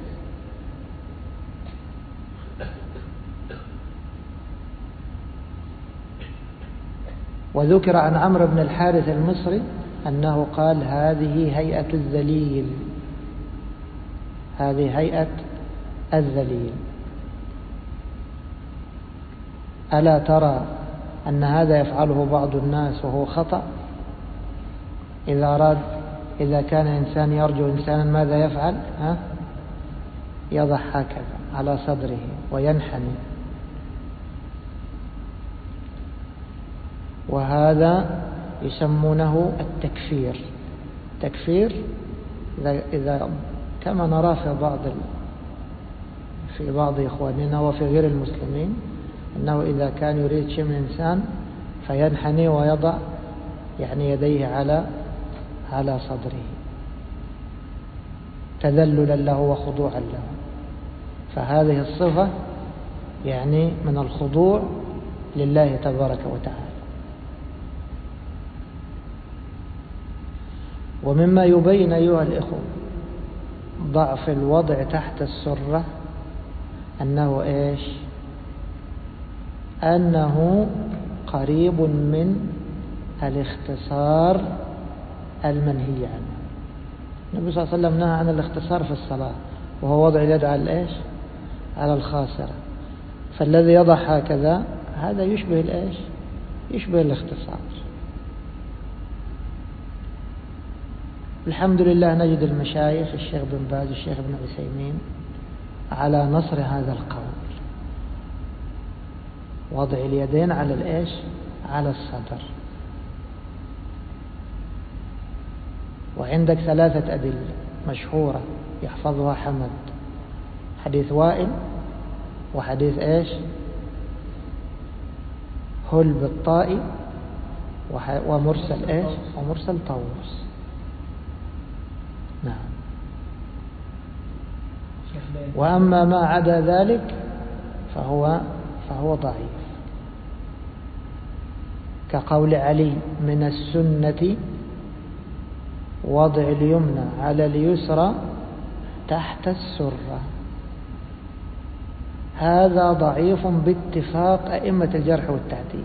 وذكر عن عمرو بن الحارث المصري أنه قال: هذه هيئة الذليل، هذه هيئة الذليل. ألا ترى أن هذا يفعله بعض الناس وهو خطأ؟ إذا أراد إذا كان إنسان يرجو إنسانا ماذا يفعل؟ ها؟ يضع هكذا على صدره وينحني، وهذا يسمونه التكفير. تكفير إذا, إذا كما نرى في بعض في بعض إخواننا وفي غير المسلمين، أنه إذا كان يريد شيء من إنسان فينحني ويضع يعني يديه على على صدره تذللا له وخضوعا له، فهذه الصفة يعني من الخضوع لله تبارك وتعالى. ومما يبين أيها الإخوة ضعف الوضع تحت السرة أنه إيش؟ أنه قريب من الاختصار المنهي عنه. النبي صلى الله عليه وسلم نهى عن الاختصار في الصلاة، وهو وضع اليد على إيش؟ على الخاصرة. فالذي يضع هكذا هذا يشبه الإيش؟ يشبه الاختصار. الحمد لله نجد المشايخ الشيخ بن باز الشيخ بن عثيمين على نصر هذا القول، وضع اليدين على الإيش؟ على الصدر. وعندك ثلاثة أدلة مشهورة يحفظها حمد: حديث وائل، وحديث إيش؟ هل بالطائي، ومرسل إيش؟ ومرسل طاووس. نعم. وأما ما عدا ذلك فهو فهو ضعيف، كقول علي: من السنة وضع اليمنى على اليسرى تحت السرة. هذا ضعيف باتفاق أئمة الجرح والتعديل.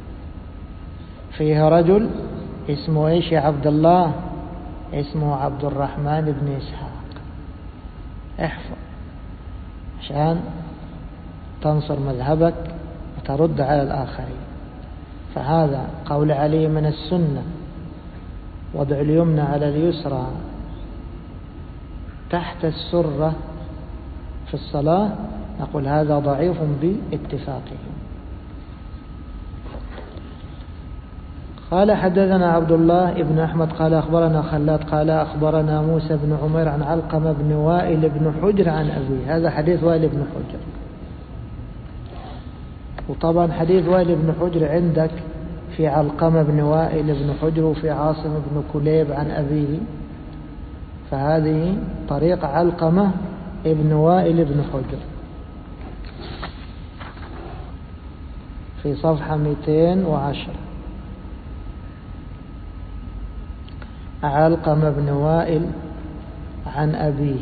فيه رجل اسمه إيش يا عبد الله؟ اسمه عبد الرحمن بن إسحاق. احفظ عشان تنصر مذهبك وترد على الآخرين. فهذا قول علي: من السنة وضع اليمنى على اليسرى تحت السرة في الصلاة، نقول هذا ضعيف باتفاقهم. قال: حدثنا عبد الله بن أحمد قال أخبرنا خلاد قال أخبرنا موسى بن عمير عن علقمة بن وائل بن حجر عن أبيه. هذا حديث وائل بن حجر. وطبعا حديث وائل بن حجر عندك في علقمة بن وائل بن حجر وفي عاصم بن كليب عن أبيه، فهذه طريق علقمة بن وائل بن حجر في صفحة مئتين وعشرة. علقمة بن وائل عن أبيه.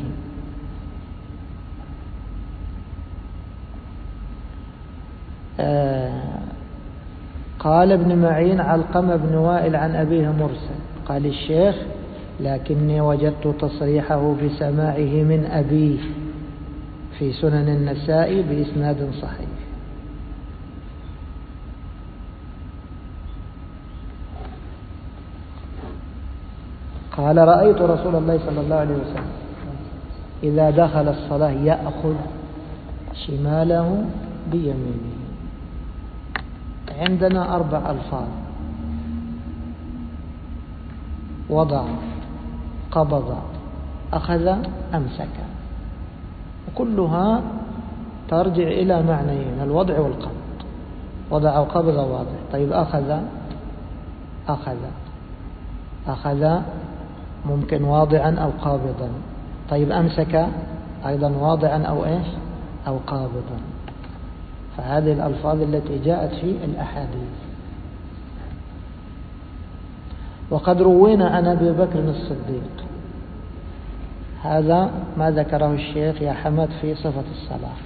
آه قال ابن معين: علقمة بن وائل عن أبيه مرسل. قال الشيخ: لكني وجدت تصريحه بسماعه من أبيه في سنن النسائي بإسناد صحيح. قال: رأيت رسول الله صلى الله عليه وسلم إذا دخل الصلاة يأخذ شماله بيمينه. عندنا أربع ألفاظ: وضع، قبض، أخذ، أمسك، وكلها ترجع إلى معنيين: الوضع والقبض. وضع وقبض واضح. طيب أخذ أخذ أخذ ممكن واضعا أو قابضا. طيب أمسك أيضا واضعا أو إيش أو قابضا. فهذه الألفاظ التي جاءت في الأحاديث. وقد روينا عن أبي بكر الصديق، هذا ما ذكره الشيخ يا حمد في صفة الصلاة،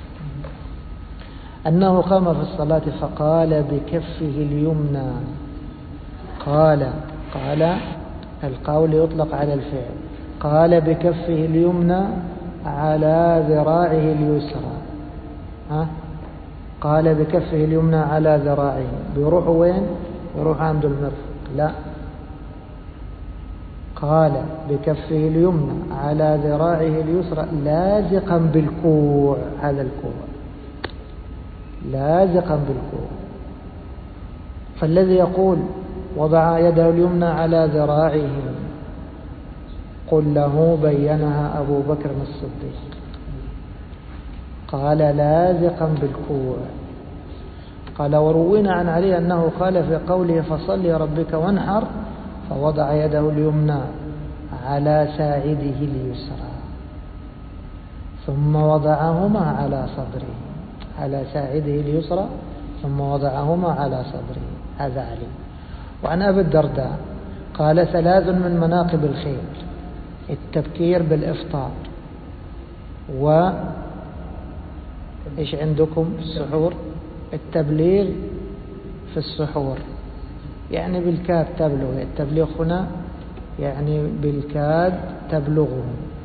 أنه قام في الصلاة فقال بكفه اليمنى. قال قال القول يطلق على الفعل. قال بكفه اليمنى على ذراعه اليسرى. ها؟ قال بكفه اليمنى على ذراعه، بيروح وين؟ بيروح عند المرفق. لا، قال بكفه اليمنى على ذراعه اليسرى لازقا بالكوع. هذا الكوع لازقا بالكوع. فالذي يقول وضع يده اليمنى على ذراعه، قل له بينها أبو بكر الصديق، قال لازقا بالكوع. قال وروينا عن علي أنه قال في قوله فصل لربك وانحر فوضع يده اليمنى على ساعده اليسرى ثم وضعهما على صدره، على ساعده اليسرى ثم وضعهما على صدره. هذا علي. وعن أبي الدرداء قال ثلاث من مناقب الخير: التبكير بالإفطار، و إيش عندكم السحور، التبليغ في السحور، يعني بالكاد تبلغ. التبليغ هنا يعني بالكاد تبلغه.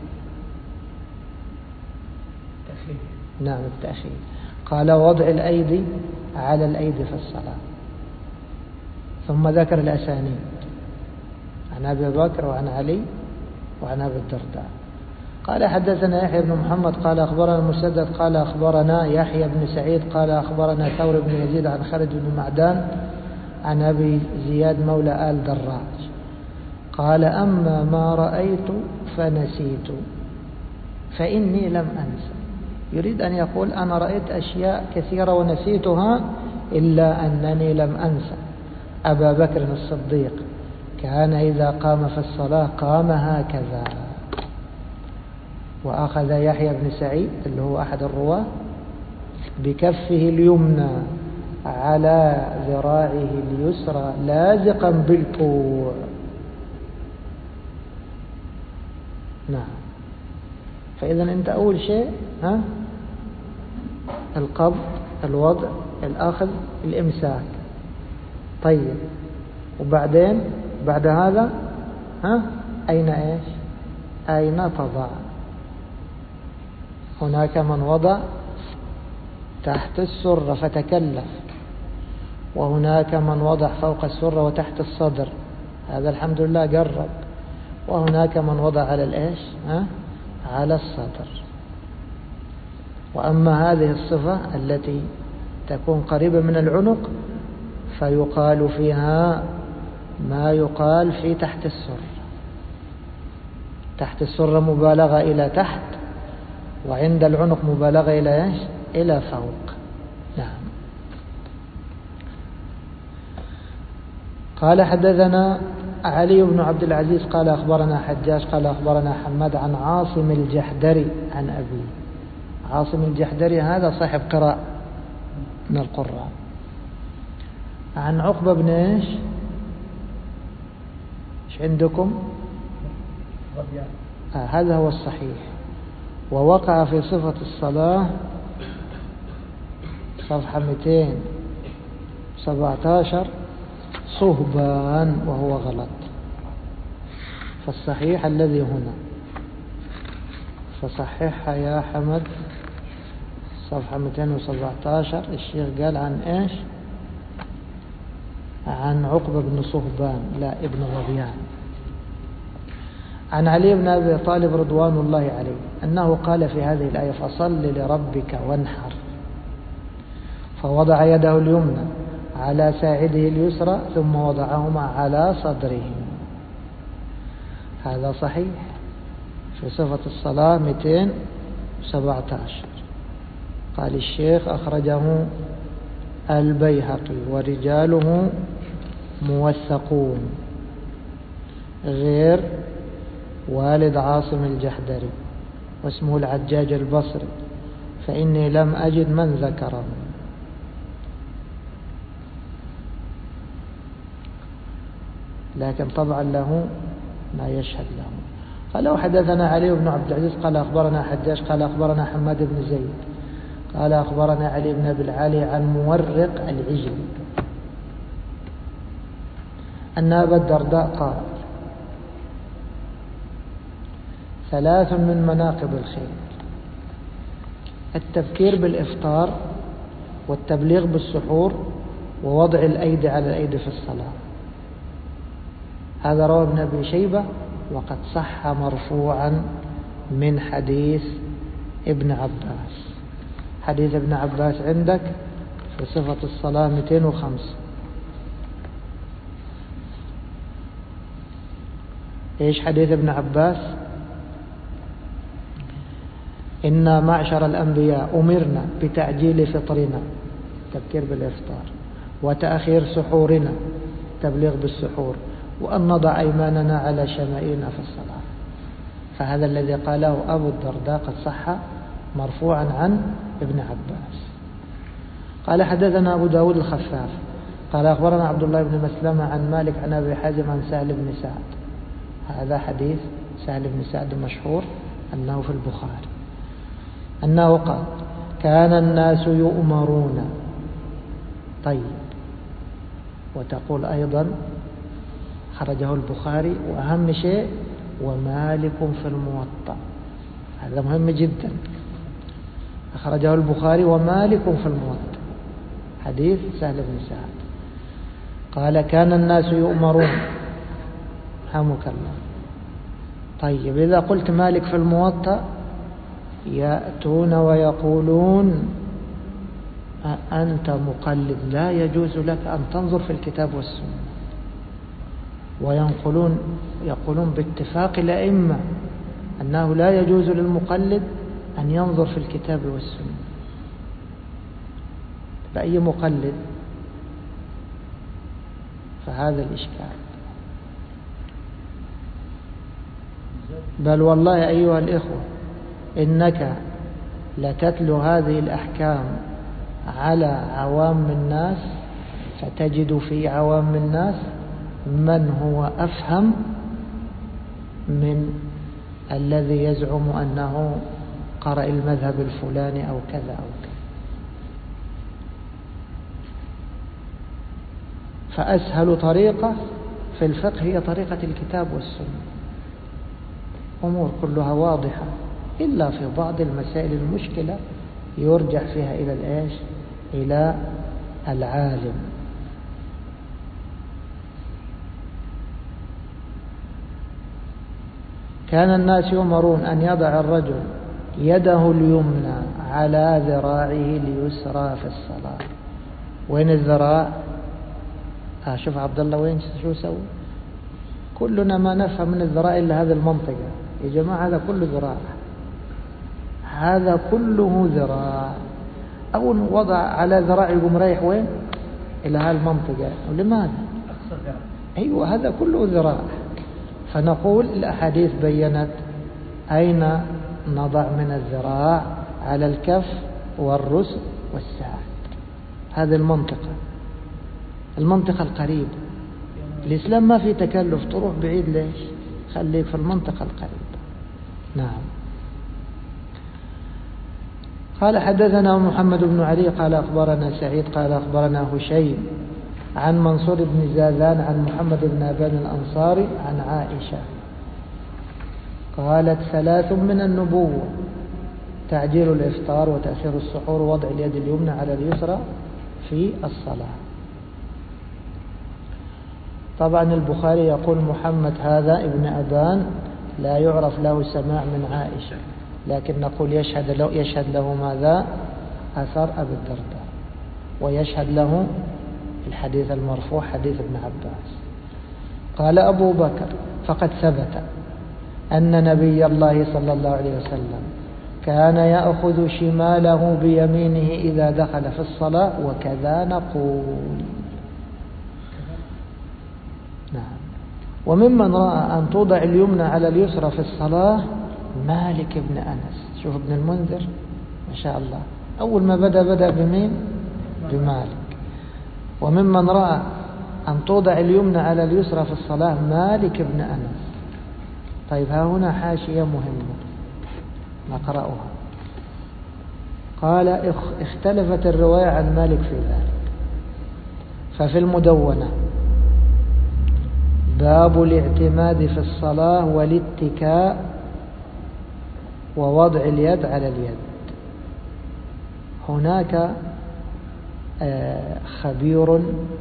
التأخير. نعم التأخير. قال وضع الأيدي على الأيدي في الصلاة. ثم ذكر الأسانيد عن أبي بكر وعن علي وعن أبي الدرداء. قال حدثنا يحيى بن محمد قال أخبرنا مسدد قال أخبرنا يحيى بن سعيد قال أخبرنا ثور بن يزيد عن خالد بن معدان عن أبي زياد مولى آل دراج قال أما ما رأيت فنسيت فإني لم أنسى. يريد أن يقول أنا رأيت أشياء كثيرة ونسيتها إلا أنني لم أنسى. أبا بكر الصديق كان إذا قام في الصلاة قام هكذا. وأخذ يحيى بن سعيد اللي هو أحد الرواة بكفه اليمنى على ذراعه اليسرى لازقا بالكوع. نعم. فإذا أنت أول شيء ها القبض، الوضع، الأخذ، الإمساك. طيب وبعدين بعد هذا ها أين إيش أين تضع؟ هناك من وضع تحت السرة فتكلف، وهناك من وضع فوق السرة وتحت الصدر، هذا الحمد لله قرب، وهناك من وضع على الإيش ها على الصدر. وأما هذه الصفة التي تكون قريبة من العنق فيقال فيها ما يقال في تحت السرة. تحت السرة مبالغة إلى تحت، وعند العنق مبالغة إلى إيش إلى فوق. نعم. قال حدثنا علي بن عبد العزيز قال أخبرنا حجاج قال أخبرنا حماد عن عاصم الجحدري عن أبي. عاصم الجحدري هذا صاحب قراء من القراء. عن عقبة بن إيش إيش عندكم آه هذا هو الصحيح. ووقع في صفة الصلاة صفحة مئتين وسبعة عشر صهبان وهو غلط. فالصحيح الذي هنا، فصححها يا حمد صفحة مئتين وسبعة عشر. الشيخ قال عن إيش عن عقبة بن صهبان لا ابن غبيان. عن علي بن أبي طالب رضوان الله عليه أنه قال في هذه الآية فصل لربك وانحر، فوضع يده اليمنى على ساعده اليسرى ثم وضعهما على صدره. هذا صحيح في صفة الصلاة مئتين وسبعة عشر. قال الشيخ أخرجه البيهقي ورجاله موثقون غير والد عاصم الجحدري واسمه العجاج البصري، فإني لم أجد من ذكره. لكن طبعا له ما يشهد له. قال حدثنا علي بن عبد العزيز قال أخبرنا حجاج قال أخبرنا حماد بن زيد قال أخبرنا علي بن أبي العالي عن مورق العجل أن أبا الدرداء قال ثلاث من مناقب الخير: التبكير بالإفطار، والتبليغ بالسحور، ووضع الأيدي على الأيدي في الصلاة. هذا رواه ابن أبي شيبة وقد صح مرفوعا من حديث ابن عباس. حديث ابن عباس عندك في صفة الصلاة مئتين وخمسة. ايش حديث ابن عباس؟ إنا معشر الأنبياء أمرنا بتعجيل فطرنا، تبكير بالإفطار، وتأخير سحورنا، تبليغ بالسحور، وأن نضع أيماننا على شمائلنا في الصلاة. فهذا الذي قاله أبو الدرداء قد صح مرفوعا عن ابن عباس. قال حدثنا أبو داود الخفاف قال أخبرنا عبد الله بن مسلمة عن مالك عن أبي حازم عن سهل بن سعد. هذا حديث سهل بن سعد مشهور أنه في البخاري أنه قال كان الناس يؤمرون. طيب، وتقول أيضا خرجه البخاري، وأهم شيء ومالك في الموطأ، هذا مهم جدا. أخرجه البخاري ومالك في الموطأ، حديث سهل بن سعد قال كان الناس يؤمرون. حمك الله. طيب، إذا قلت مالك في الموطأ يأتون ويقولون أنت مقلد، لا يجوز لك أن تنظر في الكتاب والسنة. وينقلون يقولون باتفاق الأئمة أنه لا يجوز للمقلد أن ينظر في الكتاب والسنة. فأي مقلد؟ فهذا الإشكال. بل والله أيها الإخوة إنك لتتلو هذه الأحكام على عوام الناس فتجد في عوام الناس من هو أفهم من الذي يزعم أنه قرأ المذهب الفلاني أو كذا أو كذا. فأسهل طريقة في الفقه هي طريقة الكتاب والسنة، أمور كلها واضحة، إلا في بعض المسائل المشكلة يرجع فيها إلى الإيش؟ إلى العالم. كان الناس يؤمرون أن يضع الرجل يده اليمنى على ذراعه اليسرى في الصلاة. وين الذراع؟ آه شوف عبد الله وين شو سوي؟ كلنا ما نفهم من الذراع إلا هذه المنطقة. يا جماعة هذا كله ذراع، هذا كله ذراع. أو وضع على ذراع يقوم رايح وين؟ إلى هذه المنطقة. ولماذا؟ أيوة، هذا كله ذراع. فنقول الأحاديث بيّنت أين نضع من الذراع على الكف والرسل والساعد. هذه المنطقة المنطقة القريبة. الإسلام ما في تكلف تروح بعيد، ليش؟ خليك في المنطقة القريبة. نعم. قال حدثنا محمد بن علي قال أخبرنا سعيد قال أخبرنا هشيم عن منصور بن زاذان عن محمد بن أبان الأنصاري عن عائشة قالت ثلاث من النبوة: تعجيل الإفطار، وتأخير السحور، ووضع اليد اليمنى على اليسرى في الصلاة. طبعا البخاري يقول محمد هذا ابن أبان لا يعرف له سماع من عائشة، لكن نقول يشهد له, يشهد له ماذا؟ أثر أبي الدرداء، ويشهد له الحديث المرفوع حديث ابن عباس. قال أبو بكر: فقد ثبت أن نبي الله صلى الله عليه وسلم كان يأخذ شماله بيمينه إذا دخل في الصلاة وكذا نقول. نعم. وممن رأى أن توضع اليمنى على اليسرى في الصلاة مالك بن أنس. شوف ابن المنذر ما شاء الله أول ما بدأ بدأ بمين؟ بمالك. وممن رأى أن توضع اليمنى على اليسرى في الصلاة مالك بن أنس. طيب ها هنا حاشية مهمة نقرأها. قال اختلفت الرواية عن مالك في ذلك. ففي المدونة باب الاعتماد في الصلاة والاتكاء ووضع اليد على اليد. هناك خبير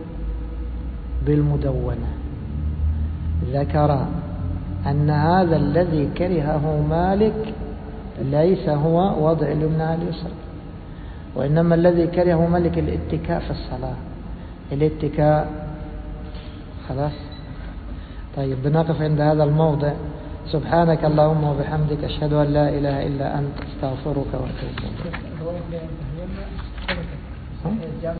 بالمدونة ذكر أن هذا الذي كرهه مالك ليس هو وضع اليمنى على اليسرى، وإنما الذي كرهه مالك الاتكاء في الصلاة. الاتكاء خلاص. طيب بنقف عند هذا الموضع. سبحانك اللهم وبحمدك أشهد أن لا إله إلا أنت استغفرك وأتوب إليك.